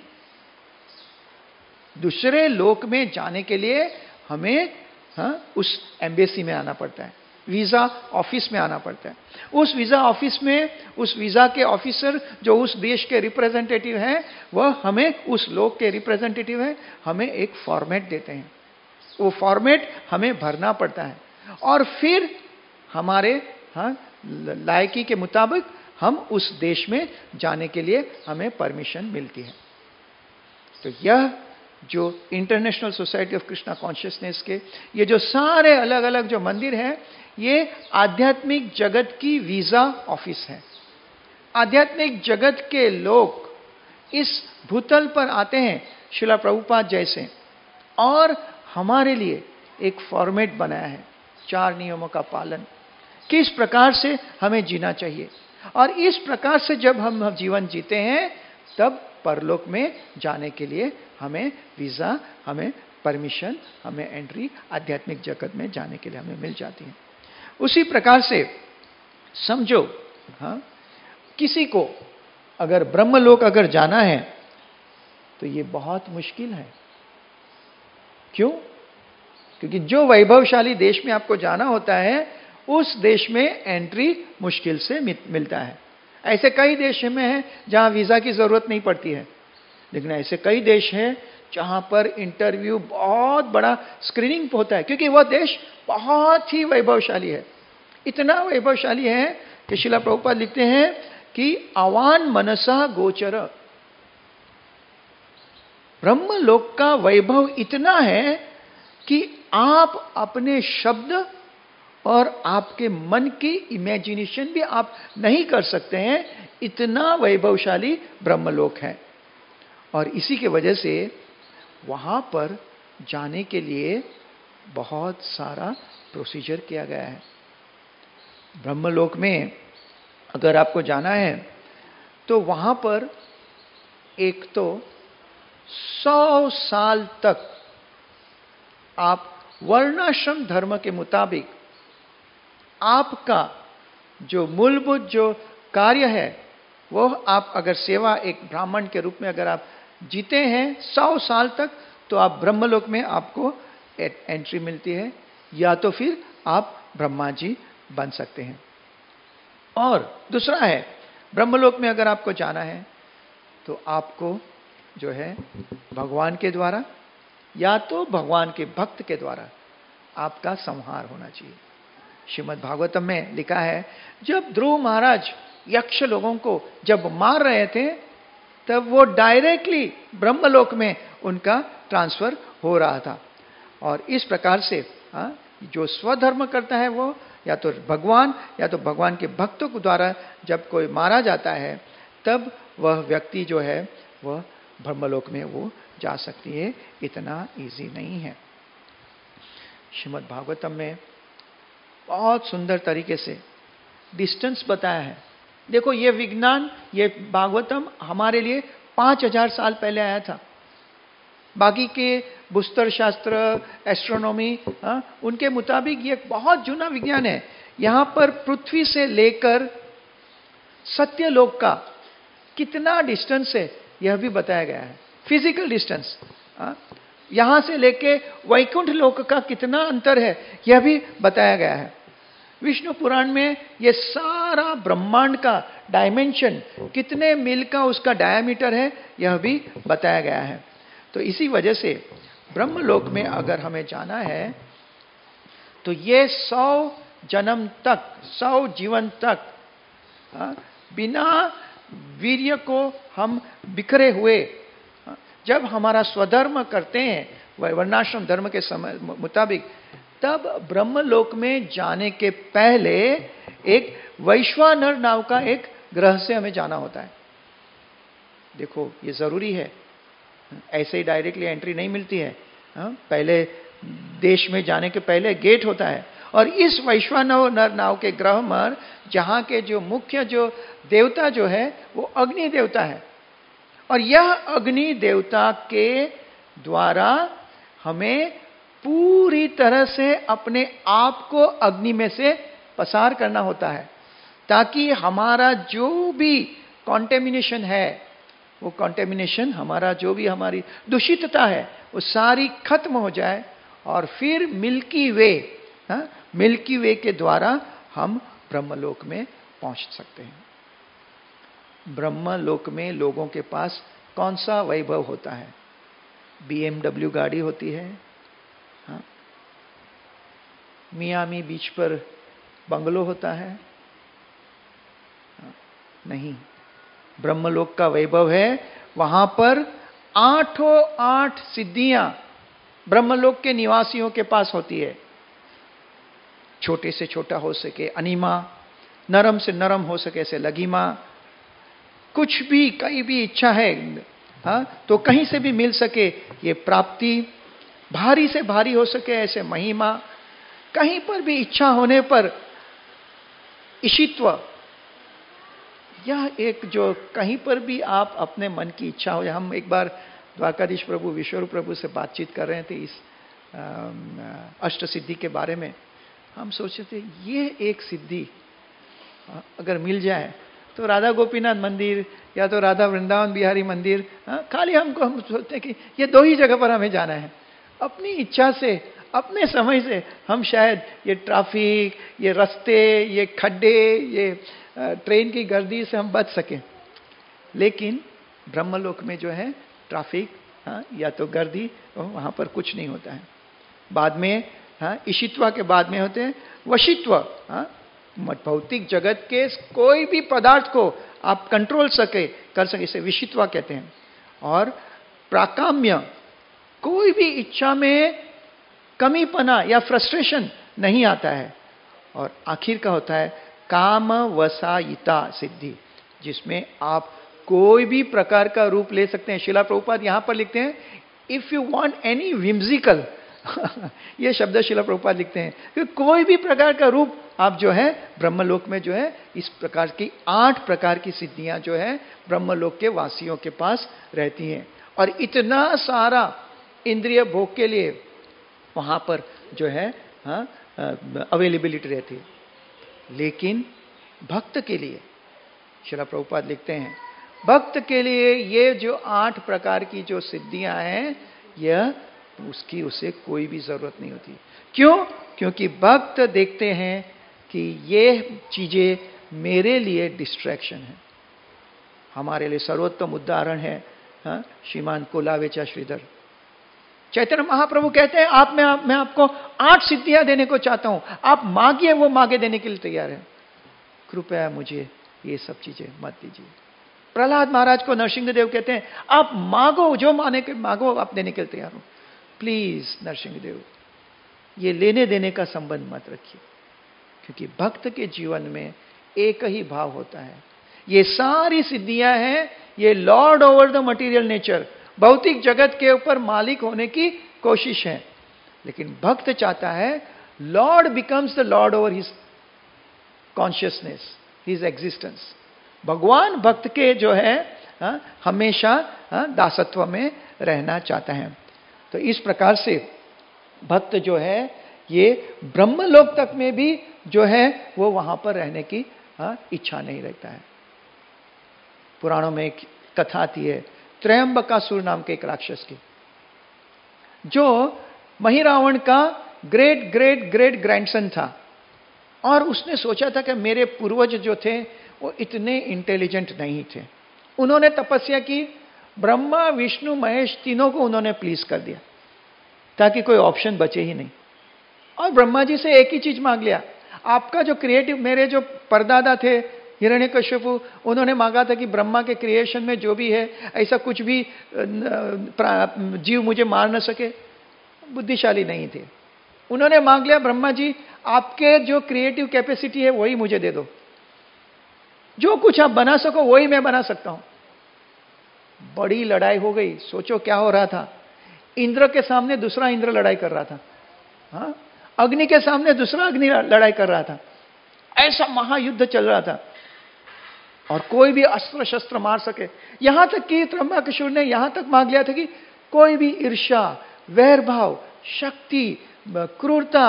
दूसरे लोक में जाने के लिए हमें हाँ, उस एम्बेसी में आना पड़ता है, वीजा ऑफिस में आना पड़ता है। उस वीजा ऑफिस में उस वीजा के ऑफिसर जो उस देश के रिप्रेजेंटेटिव हैं, वह हमें उस लोक के रिप्रेजेंटेटिव हैं, हमें एक फॉर्मेट देते हैं। वो फॉर्मेट हमें भरना पड़ता है और फिर हमारे हाँ लायकी के मुताबिक हम उस देश में जाने के लिए हमें परमिशन मिलती है। तो यह जो international society of Krishna consciousness के ये जो सारे अलग अलग जो मंदिर हैं, ये आध्यात्मिक जगत की वीजा ऑफिस है। आध्यात्मिक जगत के लोग इस भूतल पर आते हैं श्रील प्रभुपाद जैसे, और हमारे लिए एक फॉर्मेट बनाया है, चार नियमों का पालन, किस प्रकार से हमें जीना चाहिए। और इस प्रकार से जब हम जीवन जीते हैं तब परलोक में जाने के लिए हमें वीजा, हमें परमिशन, हमें एंट्री आध्यात्मिक जगत में जाने के लिए हमें मिल जाती है। उसी प्रकार से समझो हाँ, किसी को अगर ब्रह्मलोक अगर जाना है तो ये बहुत मुश्किल है। क्यों? क्योंकि जो वैभवशाली देश में आपको जाना होता है उस देश में एंट्री मुश्किल से मिलता है। ऐसे कई देश में हैं जहां वीजा की जरूरत नहीं पड़ती है, लेकिन ऐसे कई देश हैं जहां पर इंटरव्यू बहुत बड़ा स्क्रीनिंग होता है, क्योंकि वह देश बहुत ही वैभवशाली है। इतना वैभवशाली है कि श्रील प्रभुपाद लिखते हैं कि आवान मनसा गोचर, ब्रह्मलोक का वैभव इतना है कि आप अपने शब्द और आपके मन की इमेजिनेशन भी आप नहीं कर सकते हैं, इतना वैभवशाली ब्रह्मलोक है। और इसी के वजह से वहां पर जाने के लिए बहुत सारा प्रोसीजर किया गया है। ब्रह्मलोक में अगर आपको जाना है तो वहां पर एक तो सौ साल तक आप वर्णाश्रम धर्म के मुताबिक आपका जो मूलभूत जो कार्य है वो आप अगर सेवा एक ब्राह्मण के रूप में अगर आप जीते हैं सौ साल तक, तो आप ब्रह्मलोक में आपको एंट्री मिलती है, या तो फिर आप ब्रह्मा जी बन सकते हैं। और दूसरा है, ब्रह्मलोक में अगर आपको जाना है तो आपको जो है भगवान के द्वारा या तो भगवान के भक्त के द्वारा आपका संहार होना चाहिए। श्रीमद् भागवतम में लिखा है, जब ध्रुव महाराज यक्ष लोगों को जब मार रहे थे तब वो डायरेक्टली ब्रह्मलोक में उनका ट्रांसफर हो रहा था। और इस प्रकार से हा? जो स्वधर्म करता है वो या तो भगवान या तो भगवान के भक्तों के द्वारा जब कोई मारा जाता है तब वह व्यक्ति जो है वह ब्रह्मलोक में वो जा सकती है। इतना इजी नहीं है। श्रीमद् भागवतम में बहुत सुंदर तरीके से डिस्टेंस बताया है। देखो ये विज्ञान, ये भागवतम हमारे लिए पांच हजार साल पहले आया था। बाकी के भूस्तर शास्त्र, एस्ट्रोनॉमी, उनके मुताबिक ये बहुत जुना विज्ञान है। यहां पर पृथ्वी से लेकर सत्यलोक का कितना डिस्टेंस है यह भी बताया गया है। फिजिकल डिस्टेंस, यहां से लेके वैकुंठ लोक का कितना अंतर है यह भी बताया गया है। विष्णु पुराण में ये सारा ब्रह्मांड का डायमेंशन, कितने मील का उसका डायमीटर है, यह भी बताया गया है। तो इसी वजह से ब्रह्मलोक में अगर हमें जाना है तो ये सौ जन्म तक, सौ जीवन तक आ, बिना वीर्य को हम बिखरे हुए जब हमारा स्वधर्म करते हैं वर्णाश्रम धर्म के समय मुताबिक, तब ब्रह्मलोक में जाने के पहले एक वैश्वानर नाव का एक ग्रह से हमें जाना होता है। देखो ये जरूरी है, ऐसे ही डायरेक्टली एंट्री नहीं मिलती है। पहले देश में जाने के पहले गेट होता है। और इस वैश्वानर नाव के ग्रह पर जहां के जो मुख्य जो देवता जो है वो अग्नि देवता है। और यह अग्नि देवता के द्वारा हमें पूरी तरह से अपने आप को अग्नि में से पसार करना होता है, ताकि हमारा जो भी कॉन्टेमिनेशन है, वो कॉन्टेमिनेशन हमारा जो भी हमारी दूषितता है वो सारी खत्म हो जाए। और फिर मिल्की वे, हा? मिल्की वे के द्वारा हम ब्रह्मलोक में पहुंच सकते हैं। ब्रह्मलोक में लोगों के पास कौन सा वैभव होता है? बीएमडब्ल्यू गाड़ी होती है, हा? मियामी बीच पर बंगलो होता है? हा? नहीं। ब्रह्मलोक का वैभव है वहां पर आठों आठ सिद्धियां ब्रह्मलोक के निवासियों के पास होती है। छोटे से छोटा हो सके अनिमा, नरम से नरम हो सके ऐसे लघिमा, कुछ भी कहीं भी इच्छा है हा? तो कहीं से भी मिल सके ये प्राप्ति, भारी से भारी हो सके ऐसे महिमा, कहीं पर भी इच्छा होने पर ईशित्व, यह एक जो कहीं पर भी आप अपने मन की इच्छा हो। हम एक बार द्वारकाधीश प्रभु विश्वरूप प्रभु से बातचीत कर रहे थे इस अष्ट सिद्धि के बारे में। हम सोचे थे ये एक सिद्धि अगर मिल जाए तो राधा गोपीनाथ मंदिर या तो राधा वृंदावन बिहारी मंदिर, खाली हमको हम सोचते हैं कि ये दो ही जगह पर हमें जाना है। अपनी इच्छा से, अपने समय से हम शायद ये ट्रैफिक, ये रास्ते, ये खड्डे, ये ट्रेन की गर्दी से हम बच सकें। लेकिन ब्रह्मलोक में जो है ट्रैफिक हाँ, या तो गर्दी, वहां पर कुछ नहीं होता है। बाद में हाँ, ईशित्वा के बाद में होते हैं वशित्व। हाँ, भौतिक जगत के कोई भी पदार्थ को आप कंट्रोल सके कर सके, इसे विशित्वा कहते हैं। और प्राकाम्य, कोई भी इच्छा में कमीपना या फ्रस्ट्रेशन नहीं आता है। और आखिर का होता है काम वसायिता सिद्धि, जिसमें आप कोई भी प्रकार का रूप ले सकते हैं। शिला प्रभुपाद यहां पर लिखते हैं if you want any whimsical ये शब्द शिला प्रभुपाद लिखते हैं कि कोई भी प्रकार का रूप आप जो है ब्रह्मलोक में जो है इस प्रकार की आठ प्रकार की सिद्धियां जो है ब्रह्मलोक के वासियों के पास रहती हैं। और इतना सारा इंद्रिय भोग के लिए वहां पर जो है हाँ अवेलेबिलिटी रहती है। लेकिन भक्त के लिए शिला प्रभुपाद लिखते हैं भक्त के लिए ये जो आठ प्रकार की जो सिद्धियां हैं यह उसकी उसे कोई भी जरूरत नहीं होती। क्यों? क्योंकि भक्त देखते हैं कि ये चीजें मेरे लिए डिस्ट्रैक्शन है। हमारे लिए सर्वोत्तम उदाहरण है हाँ, श्रीमान कोलावेचा श्रीधर। चैतन्य महाप्रभु कहते हैं आप मैं, आप, मैं आपको आठ सिद्धियां देने को चाहता हूं, आप मांगिए वो मांगे देने के लिए तैयार है, कृपया मुझे ये सब चीजें मत दीजिए। प्रहलाद महाराज को नरसिंहदेव कहते हैं आप मांगो, जो माने के मांगो आप देने के लिए तैयार हो। प्लीज नरसिंहदेव ये लेने देने का संबंध मत रखिए, क्योंकि भक्त के जीवन में एक ही भाव होता है। ये सारी सिद्धियां हैं ये lord over the material nature, भौतिक जगत के ऊपर मालिक होने की कोशिश है। लेकिन भक्त चाहता है lord becomes the lord over his consciousness, his existence. भगवान भक्त के जो है हा, हमेशा हा, दासत्व में रहना चाहता है। तो इस प्रकार से भक्त जो है ये ब्रह्मलोक तक में भी जो है वो वहां पर रहने की हा, इच्छा नहीं रखता है। पुराणों में एक कथा आती है त्रयंबकासुर नाम के एक राक्षस की, जो महिरावण का ग्रेट ग्रेट ग्रेट ग्रैंडसन था। और उसने सोचा था कि मेरे पूर्वज जो थे वो इतने इंटेलिजेंट नहीं थे। उन्होंने तपस्या की, ब्रह्मा विष्णु महेश तीनों को उन्होंने प्लीज कर दिया ताकि कोई ऑप्शन बचे ही नहीं। और ब्रह्मा जी से एक ही चीज मांग लिया, आपका जो क्रिएटिव, मेरे जो परदादा थे हिरण्यकश्यपु, उन्होंने मांगा था कि ब्रह्मा के क्रिएशन में जो भी है ऐसा कुछ भी जीव मुझे मार न सके। बुद्धिशाली नहीं थे। उन्होंने मांग लिया ब्रह्मा जी आपके जो क्रिएटिव कैपेसिटी है वही मुझे दे दो, जो कुछ आप बना सको वही मैं बना सकता हूं। बड़ी लड़ाई हो गई। सोचो क्या हो रहा था, इंद्र के सामने दूसरा इंद्र लड़ाई कर रहा था, हाँ? अग्नि के सामने दूसरा अग्नि लड़ाई कर रहा था। ऐसा महायुद्ध चल रहा था और कोई भी अस्त्र शस्त्र मार सके। यहां तक कि त्रयंबकासुर ने यहां तक मांग लिया था कि कोई भी ईर्ष्या, वैरभाव, शक्ति, क्रूरता,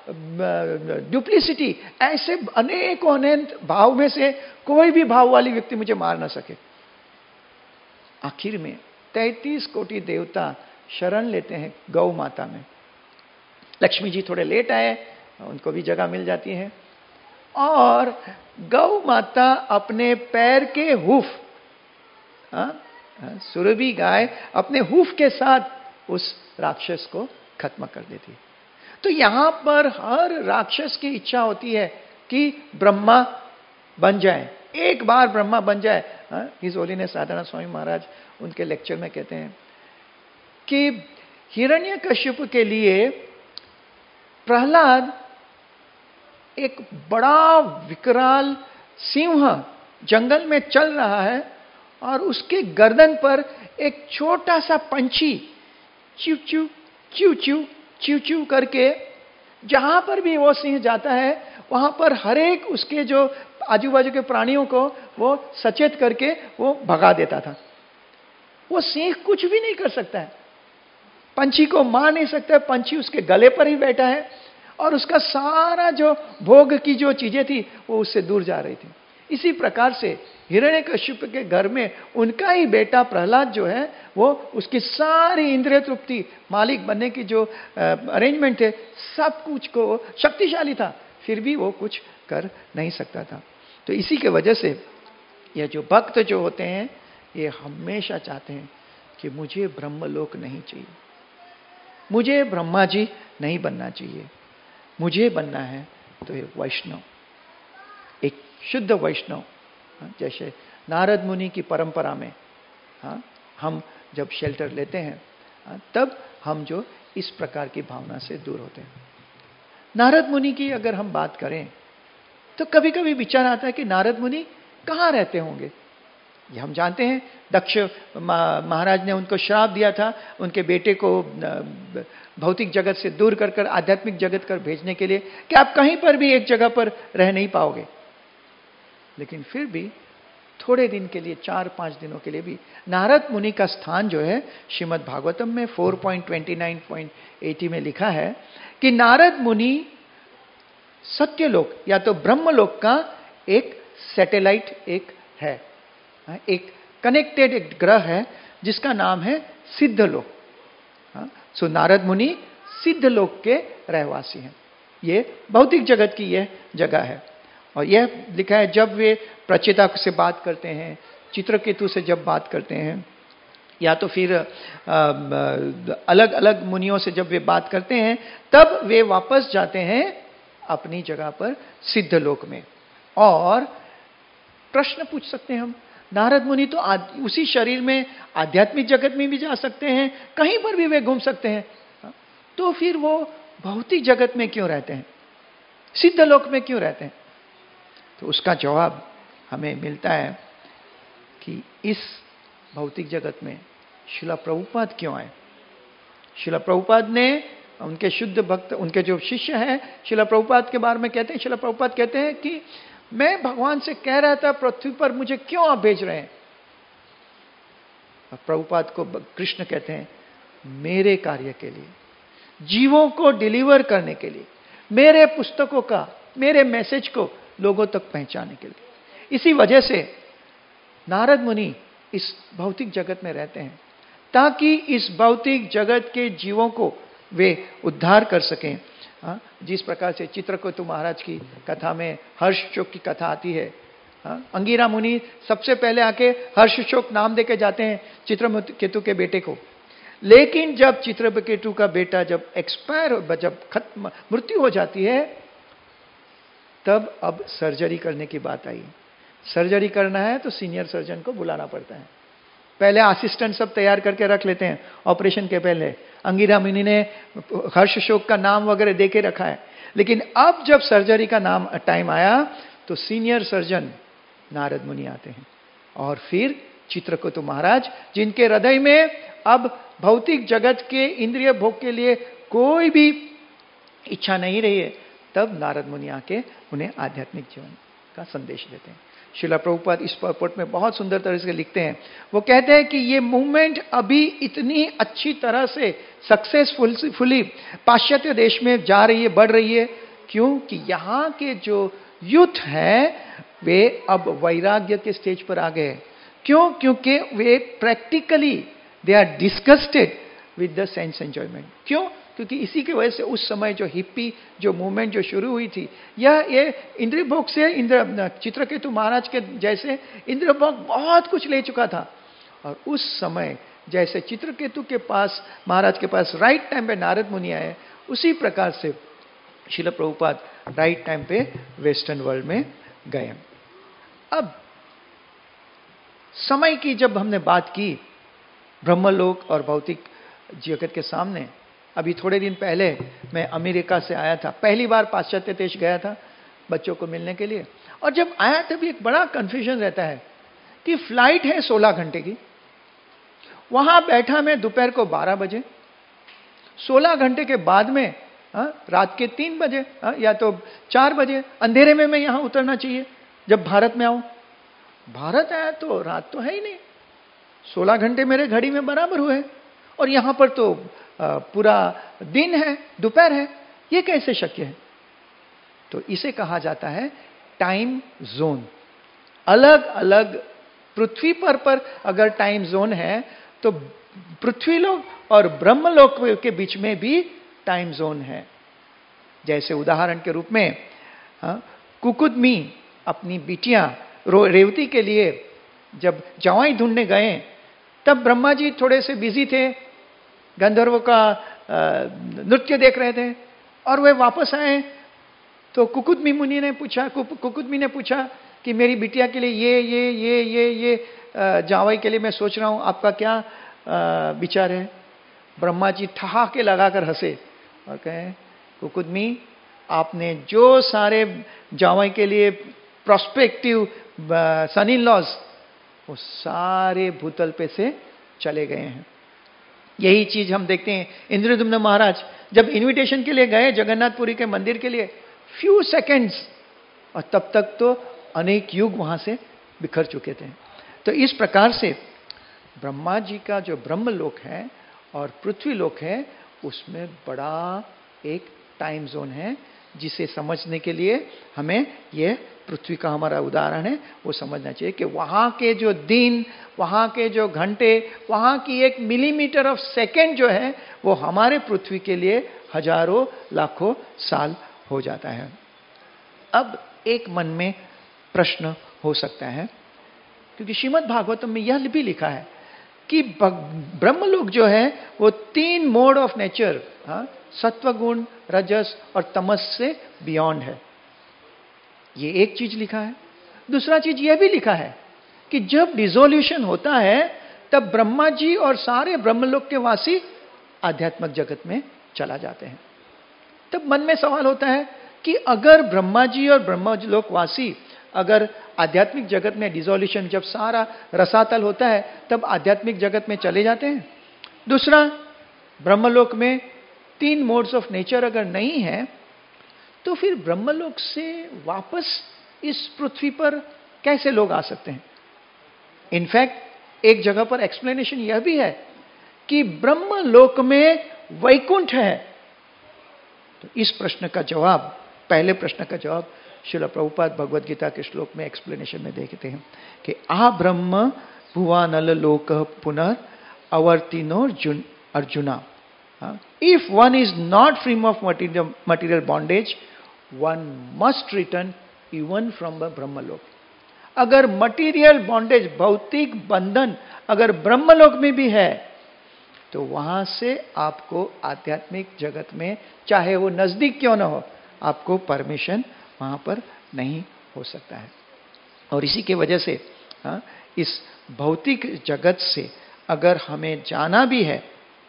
डुप्लिसिटी, ऐसे अनेकों अनेक भाव में से कोई भी भाव वाली व्यक्ति मुझे मार ना सके। आखिर में तैंतीस कोटि देवता शरण लेते हैं गौ माता में। लक्ष्मी जी थोड़े लेट आए, उनको भी जगह मिल जाती है। और गौ माता अपने पैर के हूफ, सुरभि गाय अपने हूफ के साथ उस राक्षस को खत्म कर देती है। तो यहां पर हर राक्षस की इच्छा होती है कि ब्रह्मा बन जाए, एक बार ब्रह्मा बन जाए। हिज होलीनेस साधारण स्वामी महाराज उनके लेक्चर में कहते हैं कि हिरण्यकश्यप के लिए प्रहलाद एक बड़ा विकराल सिंह जंगल में चल रहा है और उसके गर्दन पर एक छोटा सा पंछी च्यू च्यू च्यू च्यू च्यू च्यू करके जहां पर भी वो सिंह जाता है वहां पर हर एक उसके जो आजू बाजू के प्राणियों को वो सचेत करके वो भगा देता था। वो सिंह कुछ भी नहीं कर सकता है, पंछी को मार नहीं सकता, पंछी उसके गले पर ही बैठा है और उसका सारा जो भोग की जो चीजें थी वो उससे दूर जा रही थी। इसी प्रकार से हिरण्यकश्यप के घर में उनका ही बेटा प्रहलाद जो है वो उसकी सारी इंद्रिय तृप्ति, मालिक बनने की जो अरेंजमेंट थे, सब कुछ को शक्तिशाली था, फिर भी वो कुछ कर नहीं सकता था। तो इसी के वजह से यह जो भक्त जो होते हैं ये हमेशा चाहते हैं कि मुझे ब्रह्मलोक नहीं चाहिए, मुझे ब्रह्मा जी नहीं बनना चाहिए, मुझे बनना है तो एक वैष्णव, एक शुद्ध वैष्णव। जैसे नारद मुनि की परंपरा में हाँ, हम जब शेल्टर लेते हैं हाँ, तब हम जो इस प्रकार की भावना से दूर होते हैं। नारद मुनि की अगर हम बात करें तो कभी कभी विचार आता है कि नारद मुनि कहाँ रहते होंगे। ये हम जानते हैं दक्ष महाराज ने उनको श्राप दिया था उनके बेटे को भौतिक जगत से दूर कर कर आध्यात्मिक जगत कर भेजने के लिए कि आप कहीं पर भी एक जगह पर रह नहीं पाओगे। लेकिन फिर भी थोड़े दिन के लिए, चार पांच दिनों के लिए भी नारद मुनि का स्थान जो है श्रीमद् भागवतम में चार पॉइंट दो नौ पॉइंट अस्सी में लिखा है कि नारद मुनि सत्यलोक या तो ब्रह्मलोक का एक सैटेलाइट एक है, एक कनेक्टेड एक ग्रह है जिसका नाम है सिद्धलोक। सो नारद मुनि सिद्धलोक के रहवासी हैं। ये भौतिक जगत की यह जगह है। और यह लिखा है जब वे प्रचेता से बात करते हैं, चित्रकेतु से जब बात करते हैं, या तो फिर अलग अलग मुनियों से जब वे बात करते हैं, तब वे वापस जाते हैं अपनी जगह पर सिद्धलोक में। और प्रश्न पूछ सकते हैं हम, नारद मुनि तो उसी शरीर में आध्यात्मिक जगत में भी जा सकते हैं, कहीं पर भी वे घूम सकते हैं, तो फिर वो भौतिक जगत में क्यों रहते हैं, सिद्धलोक में क्यों रहते हैं? तो उसका जवाब हमें मिलता है कि इस भौतिक जगत में श्रील प्रभुपाद क्यों आए। श्रील प्रभुपाद ने, उनके शुद्ध भक्त, उनके जो शिष्य हैं, श्रील प्रभुपाद के बारे में कहते हैं, श्रील प्रभुपाद कहते हैं कि मैं भगवान से कह रहा था पृथ्वी पर मुझे क्यों आप भेज रहे हैं। प्रभुपाद को कृष्ण कहते हैं मेरे कार्य के लिए, जीवों को डिलीवर करने के लिए, मेरे पुस्तकों का, मेरे मैसेज को लोगों तक पहुंचाने के लिए। इसी वजह से नारद मुनि इस भौतिक जगत में रहते हैं ताकि इस भौतिक जगत के जीवों को वे उद्धार कर सकें। हाँ, जिस प्रकार से चित्रकेतु महाराज की कथा में हर्षचोक की कथा आती है, हाँ, अंगिरा मुनि सबसे पहले आके हर्षचोक नाम देके जाते हैं चित्रकेतु के बेटे को। लेकिन जब चित्रकेतु का बेटा जब एक्सपायर, जब खत्म मृत्यु हो जाती है, तब अब सर्जरी करने की बात आई। सर्जरी करना है तो सीनियर सर्जन को बुलाना पड़ता है। पहले असिस्टेंट सब तैयार करके रख लेते हैं ऑपरेशन के पहले। अंगिरा मुनि ने हर्षशोक का नाम वगैरह देके रखा है। लेकिन अब जब सर्जरी का नाम टाइम आया तो सीनियर सर्जन नारद मुनि आते हैं। और फिर चित्रकेतु महाराज, जिनके हृदय में अब भौतिक जगत के इंद्रिय भोग के लिए कोई भी इच्छा नहीं रही है, तब नारद मुनि आके उन्हें आध्यात्मिक जीवन का संदेश देते हैं। श्रील प्रभुपाद इस पर्पट में बहुत सुंदर तरह से लिखते हैं। वो कहते हैं कि ये मूवमेंट अभी इतनी अच्छी तरह से सक्सेसफुली पाश्चात्य देश में जा रही है, बढ़ रही है, क्योंकि यहाँ के जो यूथ हैं वे अब वैराग्य के स्टेज पर आ गए। क्यों? क्योंकि वे practically they are disgusted with the sense enjoyment. क्यों? क्योंकि इसी की वजह से उस समय जो हिप्पी जो मूवमेंट जो शुरू हुई थी, यह ये इंद्रिय भोग से, इंद्र चित्रकेतु महाराज के जैसे इंद्रिय भोग बहुत कुछ ले चुका था। और उस समय जैसे चित्रकेतु के पास, महाराज के पास राइट टाइम पे नारद मुनि आए, उसी प्रकार से श्रील प्रभुपाद राइट टाइम पे वेस्टर्न वर्ल्ड में गए। अब समय की जब हमने बात की ब्रह्मलोक और भौतिक जगत के सामने, अभी थोड़े दिन पहले मैं अमेरिका से आया था, पहली बार पाश्चात्य देश गया था बच्चों को मिलने के लिए। और जब आया तब एक बड़ा कंफ्यूजन रहता है कि फ्लाइट है सोलह घंटे की, वहां बैठा मैं दोपहर को बारह बजे, सोलह घंटे के बाद में हा? रात के तीन बजे हा? या तो चार बजे अंधेरे में मैं यहां उतरना चाहिए जब भारत में आऊं। भारत आया तो रात तो है ही नहीं, सोलह घंटे मेरे घड़ी में बराबर हुए, और यहां पर तो पूरा दिन है, दोपहर है। ये कैसे शक्य है? तो इसे कहा जाता है टाइम जोन। अलग अलग पृथ्वी पर पर अगर टाइम जोन है तो पृथ्वीलोक और ब्रह्मलोक के बीच में भी टाइम जोन है। जैसे उदाहरण के रूप में कुकुदमी अपनी बिटियां रेवती के लिए जब जवाई ढूंढने गए, तब ब्रह्मा जी थोड़े से बिजी थे, गंधर्वों का नृत्य देख रहे थे, और वे वापस आए तो कुकुदमी मुनि ने पूछा, कुकुदमी ने पूछा कि मेरी बिटिया के लिए ये ये ये ये ये जावाई के लिए मैं सोच रहा हूं, आपका क्या विचार है? ब्रह्मा जी ठहाके लगाकर हंसे और कहे, कुकुदमी आपने जो सारे जावाई के लिए प्रोस्पेक्टिव सन इन लॉज, वो सारे भूतल पे से चले गए हैं। यही चीज हम देखते हैं इंद्रद्युम्न महाराज जब इनविटेशन के लिए गए जगन्नाथपुरी के मंदिर के लिए, फ्यू सेकंड्स, और तब तक तो अनेक युग वहां से बिखर चुके थे। तो इस प्रकार से ब्रह्मा जी का जो ब्रह्मलोक है और पृथ्वी लोक है, उसमें बड़ा एक टाइम जोन है, जिसे समझने के लिए हमें यह पृथ्वी का हमारा उदाहरण है वो समझना चाहिए कि वहां के जो दिन, वहां के जो घंटे, वहां की एक मिलीमीटर ऑफ सेकेंड जो है वो हमारे पृथ्वी के लिए हजारों लाखों साल हो जाता है। अब एक मन में प्रश्न हो सकता है, क्योंकि श्रीमद् भागवतम में यह भी लिखा है कि ब्रह्मलोक जो है वो तीन मोड ऑफ नेचर, सत्वगुण, रजस और तमस से बियॉन्ड है। ये एक चीज लिखा है। दूसरा चीज यह भी लिखा है कि जब डिसोल्यूशन होता है तब ब्रह्मा जी और सारे ब्रह्मलोक के वासी आध्यात्मिक जगत में चला जाते हैं। तब मन में सवाल होता है कि अगर ब्रह्मा जी और ब्रह्मलोक वासी अगर आध्यात्मिक जगत में डिसोल्यूशन, जब सारा रसातल होता है तब आध्यात्मिक जगत में चले जाते हैं। दूसरा, ब्रह्मलोक में तीन मोड्स ऑफ नेचर अगर नहीं है तो फिर ब्रह्मलोक से वापस इस पृथ्वी पर कैसे लोग आ सकते हैं? इनफैक्ट एक जगह पर एक्सप्लेनेशन यह भी है कि ब्रह्मलोक में वैकुंठ है। तो इस प्रश्न का जवाब, पहले प्रश्न का जवाब श्रील प्रभुपाद भगवद गीता के श्लोक में एक्सप्लेनेशन में देखते हैं कि आ ब्रह्म भुवानल लोक पुनर् अवर्तिनो Arjuna, if one is not free of material material bondage one must return even from the Brahmaloka. अगर मटीरियल बॉन्डेज, भौतिक बंधन अगर ब्रह्मलोक में भी है तो वहां से आपको आध्यात्मिक जगत में, चाहे वो नजदीक क्यों ना हो, आपको परमिशन वहां पर नहीं हो सकता है। और इसी की वजह से हाँ, इस भौतिक जगत से अगर हमें जाना भी है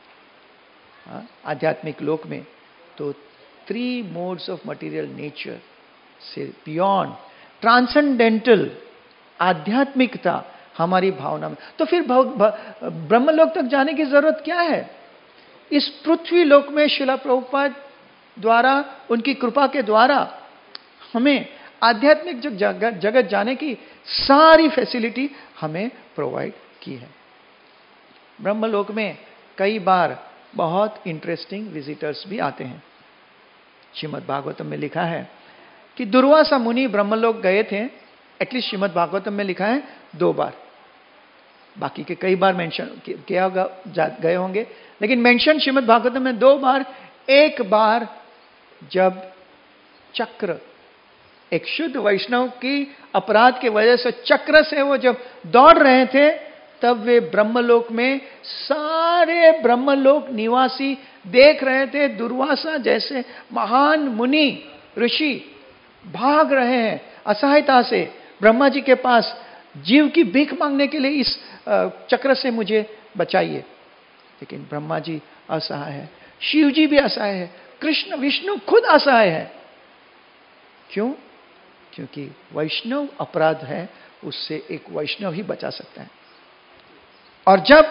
हाँ, आध्यात्मिक लोक में, तो three modes of material nature से बियॉन्ड ट्रांसेंडेंटल आध्यात्मिकता हमारी भावना में, तो फिर ब्रह्मलोक तक जाने की जरूरत क्या है? इस पृथ्वी लोक में श्रील प्रभुपाद द्वारा, उनकी कृपा के द्वारा हमें आध्यात्मिक जगत जगत जाने की सारी फैसिलिटी हमें प्रोवाइड की है। ब्रह्मलोक में कई बार बहुत इंटरेस्टिंग विजिटर्स भी आते हैं। श्रीमद् भागवतम में लिखा है कि दुर्वासा मुनि ब्रह्मलोक गए थे, एटलीस्ट श्रीमद् भागवतम में लिखा है दो बार, बाकी के कई बार मेंशन किया गए होंगे, लेकिन मेंशन श्रीमद् भागवतम में दो बार। एक बार जब चक्र, एक शुद्ध वैष्णव की अपराध की वजह से चक्र से वो जब दौड़ रहे थे, तब वे ब्रह्मलोक में सारे ब्रह्मलोक निवासी देख रहे थे दुर्वासा जैसे महान मुनि ऋषि भाग रहे हैं असहायता से ब्रह्मा जी के पास, जीव की भीख मांगने के लिए, इस चक्र से मुझे बचाइए। लेकिन ब्रह्मा जी असहाय है, शिव जी भी असहाय है, कृष्ण विष्णु खुद असहाय है। क्यों? क्योंकि वैष्णव अपराध है, उससे एक वैष्णव ही बचा सकता है। और जब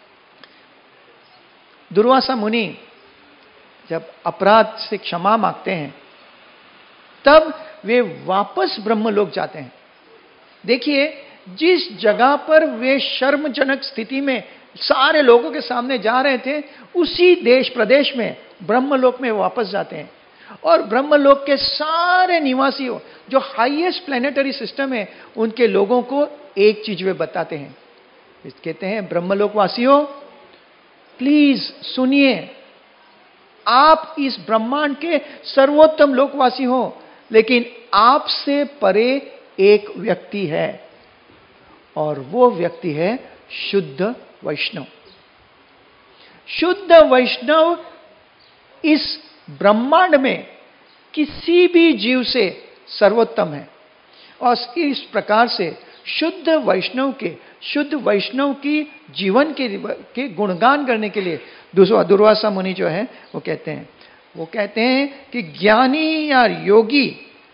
दुर्वासा मुनि जब अपराध से क्षमा मांगते हैं, तब वे वापस ब्रह्मलोक जाते हैं। देखिए, जिस जगह पर वे शर्मजनक स्थिति में सारे लोगों के सामने जा रहे थे, उसी देश प्रदेश में ब्रह्मलोक में वापस जाते हैं। और ब्रह्मलोक के सारे निवासियों, जो हाईएस्ट प्लेनेटरी सिस्टम है, उनके लोगों को एक चीज वे बताते हैं। कहते हैं, ब्रह्मलोक वासियों प्लीज सुनिए, आप इस ब्रह्मांड के सर्वोत्तम लोकवासी हो, लेकिन आपसे परे एक व्यक्ति है, और वो व्यक्ति है शुद्ध वैष्णव। शुद्ध वैष्णव इस ब्रह्मांड में किसी भी जीव से सर्वोत्तम है। और इस प्रकार से शुद्ध वैष्णव के शुद्ध वैष्णव की जीवन के, के गुणगान करने के लिए दुर्वासा मुनि जो है वो कहते हैं, वो कहते हैं कि ज्ञानी या योगी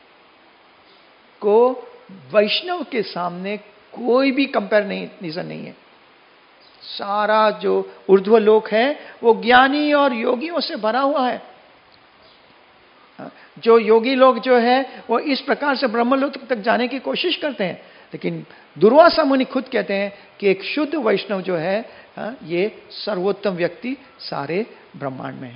को वैष्णव के सामने कोई भी कंपेयर नहीं रीजन नहीं है। सारा जो ऊर्ध्व लोक है वो ज्ञानी और योगियों से भरा हुआ है। जो योगी लोग जो है वो इस प्रकार से ब्रह्मलोक तक जाने की कोशिश करते हैं, लेकिन दुर्वासा मुनि खुद कहते हैं कि एक शुद्ध वैष्णव जो है ये सर्वोत्तम व्यक्ति सारे ब्रह्मांड में है।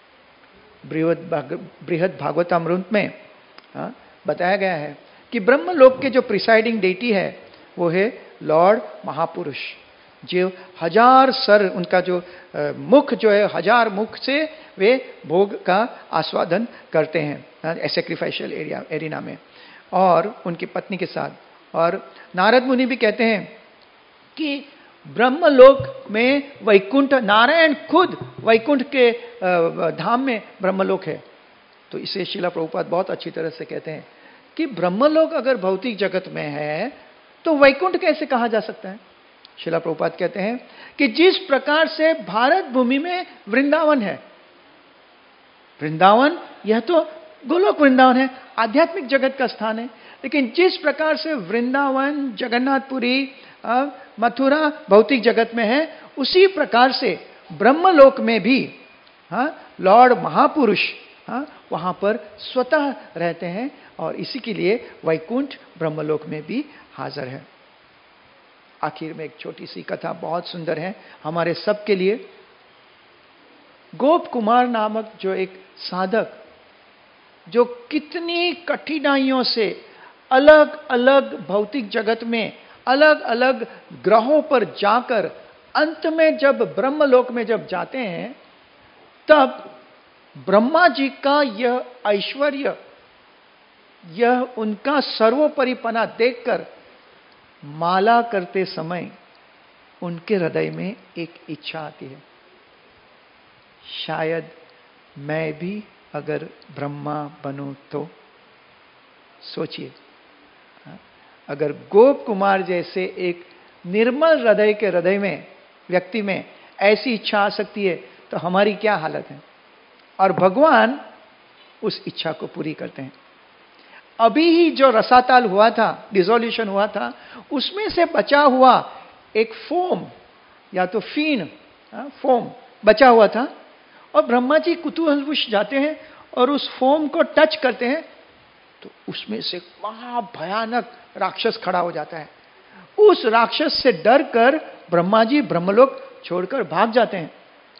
बृहद भागवतामृत में बताया गया है कि ब्रह्मलोक के जो प्रिसाइडिंग डेटी है वो है लॉर्ड महापुरुष, जो हजार सर उनका जो मुख जो है हजार मुख से वे भोग का आस्वादन करते हैं सैक्रिफाइशियल एरिया एरिना में और उनकी पत्नी के साथ। और नारद मुनि भी कहते हैं कि ब्रह्मलोक में वैकुंठ, नारायण खुद वैकुंठ के धाम में ब्रह्मलोक है। तो इसे श्रील प्रभुपाद बहुत अच्छी तरह से कहते हैं कि ब्रह्मलोक अगर भौतिक जगत में है तो वैकुंठ कैसे कहा जा सकता है। श्रील प्रभुपाद कहते हैं कि जिस प्रकार से भारत भूमि में वृंदावन है, वृंदावन यह तो गोलोक वृंदावन है, आध्यात्मिक जगत का स्थान है, लेकिन जिस प्रकार से वृंदावन, जगन्नाथपुरी, मथुरा भौतिक जगत में है, उसी प्रकार से ब्रह्मलोक में भी हाँ लॉर्ड महापुरुष हाँ वहां पर स्वतः रहते हैं और इसी के लिए वैकुंठ ब्रह्मलोक में भी हाजिर है। आखिर में एक छोटी सी कथा बहुत सुंदर है हमारे सबके लिए। गोप कुमार नामक जो एक साधक, जो कितनी कठिनाइयों से अलग अलग भौतिक जगत में अलग अलग ग्रहों पर जाकर अंत में जब ब्रह्मलोक में जब जाते हैं, तब ब्रह्मा जी का यह ऐश्वर्य, यह उनका सर्वोपरिपना देखकर माला करते समय उनके हृदय में एक इच्छा आती है, शायद मैं भी अगर ब्रह्मा बनूं तो। सोचिए, अगर गोप कुमार जैसे एक निर्मल हृदय के हृदय में व्यक्ति में ऐसी इच्छा आ सकती है तो हमारी क्या हालत है। और भगवान उस इच्छा को पूरी करते हैं। अभी ही जो रसाताल हुआ था, डिसोल्यूशन हुआ था, उसमें से बचा हुआ एक फोम या तो फीन फोम बचा हुआ था और ब्रह्मा जी कुतूहलवश जाते हैं और उस फोम को टच करते हैं तो उसमें से महा भयानक राक्षस खड़ा हो जाता है। उस राक्षस से डर कर ब्रह्मा जी ब्रह्मलोक छोड़कर भाग जाते हैं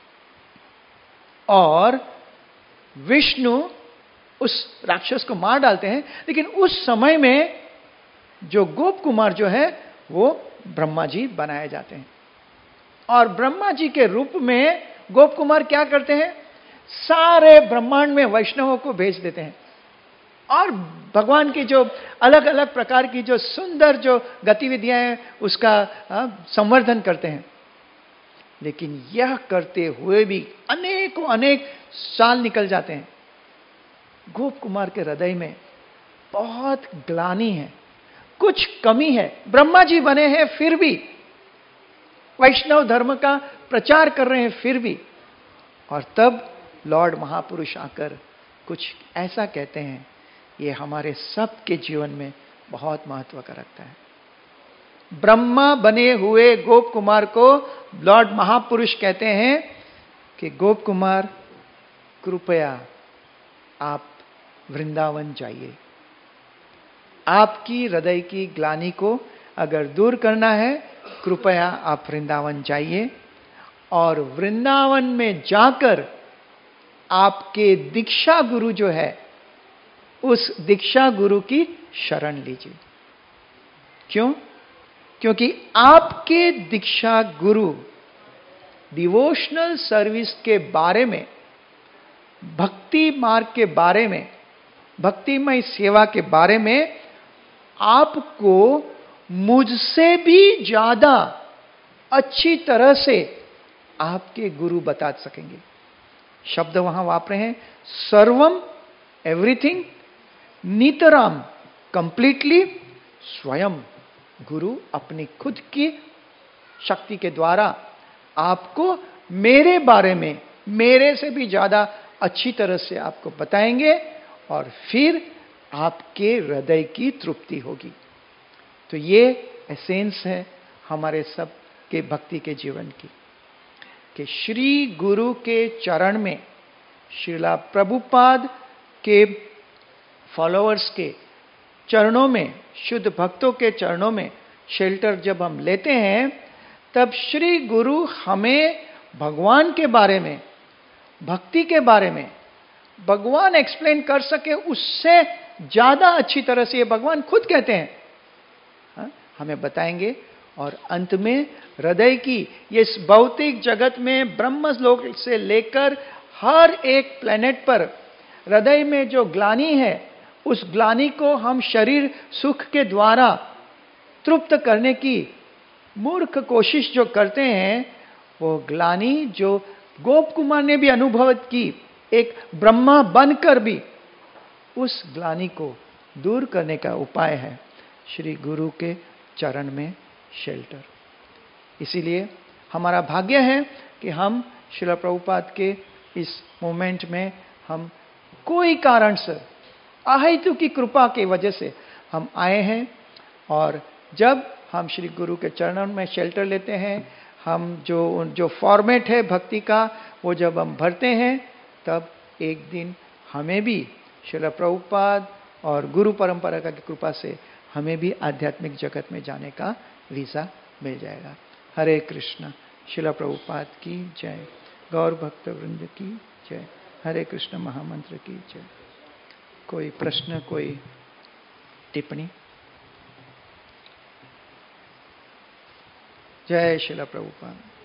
और विष्णु उस राक्षस को मार डालते हैं। लेकिन उस समय में जो गोप कुमार जो है वो ब्रह्मा जी बनाए जाते हैं और ब्रह्मा जी के रूप में गोप कुमार क्या करते हैं, सारे ब्रह्मांड में वैष्णवों को भेज देते हैं और भगवान की जो अलग अलग प्रकार की जो सुंदर जो गतिविधियां हैं उसका संवर्धन करते हैं। लेकिन यह करते हुए भी अनेकों अनेक साल निकल जाते हैं। गोप कुमार के हृदय में बहुत ग्लानि है, कुछ कमी है। ब्रह्मा जी बने हैं फिर भी, वैष्णव धर्म का प्रचार कर रहे हैं फिर भी। और तब लॉर्ड महापुरुष आकर कुछ ऐसा कहते हैं, ये हमारे सबके जीवन में बहुत महत्व का रखता है। ब्रह्मा बने हुए गोप कुमार को लॉर्ड महापुरुष कहते हैं कि गोप कुमार कृपया आप वृंदावन जाइए। आपकी हृदय की ग्लानि को अगर दूर करना है, कृपया आप वृंदावन जाइए और वृंदावन में जाकर आपके दीक्षा गुरु जो है उस दीक्षा गुरु की शरण लीजिए। क्यों? क्योंकि आपके दीक्षा गुरु डिवोशनल सर्विस के बारे में, भक्ति मार्ग के बारे में, भक्तिमय सेवा के बारे में आपको मुझसे भी ज्यादा अच्छी तरह से आपके गुरु बता सकेंगे। शब्द वहां वापरे हैं, सर्वम एवरीथिंग, नितराम कंप्लीटली, स्वयं गुरु अपनी खुद की शक्ति के द्वारा आपको मेरे बारे में, मेरे से भी ज्यादा अच्छी तरह से आपको बताएंगे और फिर आपके हृदय की तृप्ति होगी। तो ये एसेंस है हमारे सब के भक्ति के जीवन की, कि श्री गुरु के चरण में, श्रीला प्रभुपाद के फॉलोअर्स के चरणों में, शुद्ध भक्तों के चरणों में शेल्टर जब हम लेते हैं, तब श्री गुरु हमें भगवान के बारे में, भक्ति के बारे में, भगवान एक्सप्लेन कर सके उससे ज्यादा अच्छी तरह से, ये भगवान खुद कहते हैं, हा? हमें बताएंगे। और अंत में हृदय की, ये इस भौतिक जगत में ब्रह्मलोक से लेकर हर एक प्लेनेट पर हृदय में जो ग्लानि है, उस ग्लानि को हम शरीर सुख के द्वारा तृप्त करने की मूर्ख कोशिश जो करते हैं, वो ग्लानि जो गोप कुमार ने भी अनुभव की, एक ब्रह्मा बनकर भी, उस ग्लानि को दूर करने का उपाय है श्री गुरु के चरण में शेल्टर। इसीलिए हमारा भाग्य है कि हम श्रील प्रभुपाद के इस मोमेंट में हम कोई कारण से, अहेतु की कृपा की वजह से हम आए हैं। और जब हम श्री गुरु के चरणों में शेल्टर लेते हैं, हम जो जो फॉर्मेट है भक्ति का, वो जब हम भरते हैं, तब एक दिन हमें भी श्रील प्रभुपाद और गुरु परंपरा की कृपा से हमें भी आध्यात्मिक जगत में जाने का वीजा मिल जाएगा। हरे कृष्ण। श्रील प्रभुपाद की जय। गौर भक्त वृंद की जय। हरे कृष्ण महामंत्र की जय। कोई प्रश्न, कोई टिप्पणी? जय श्रील प्रभुपाद।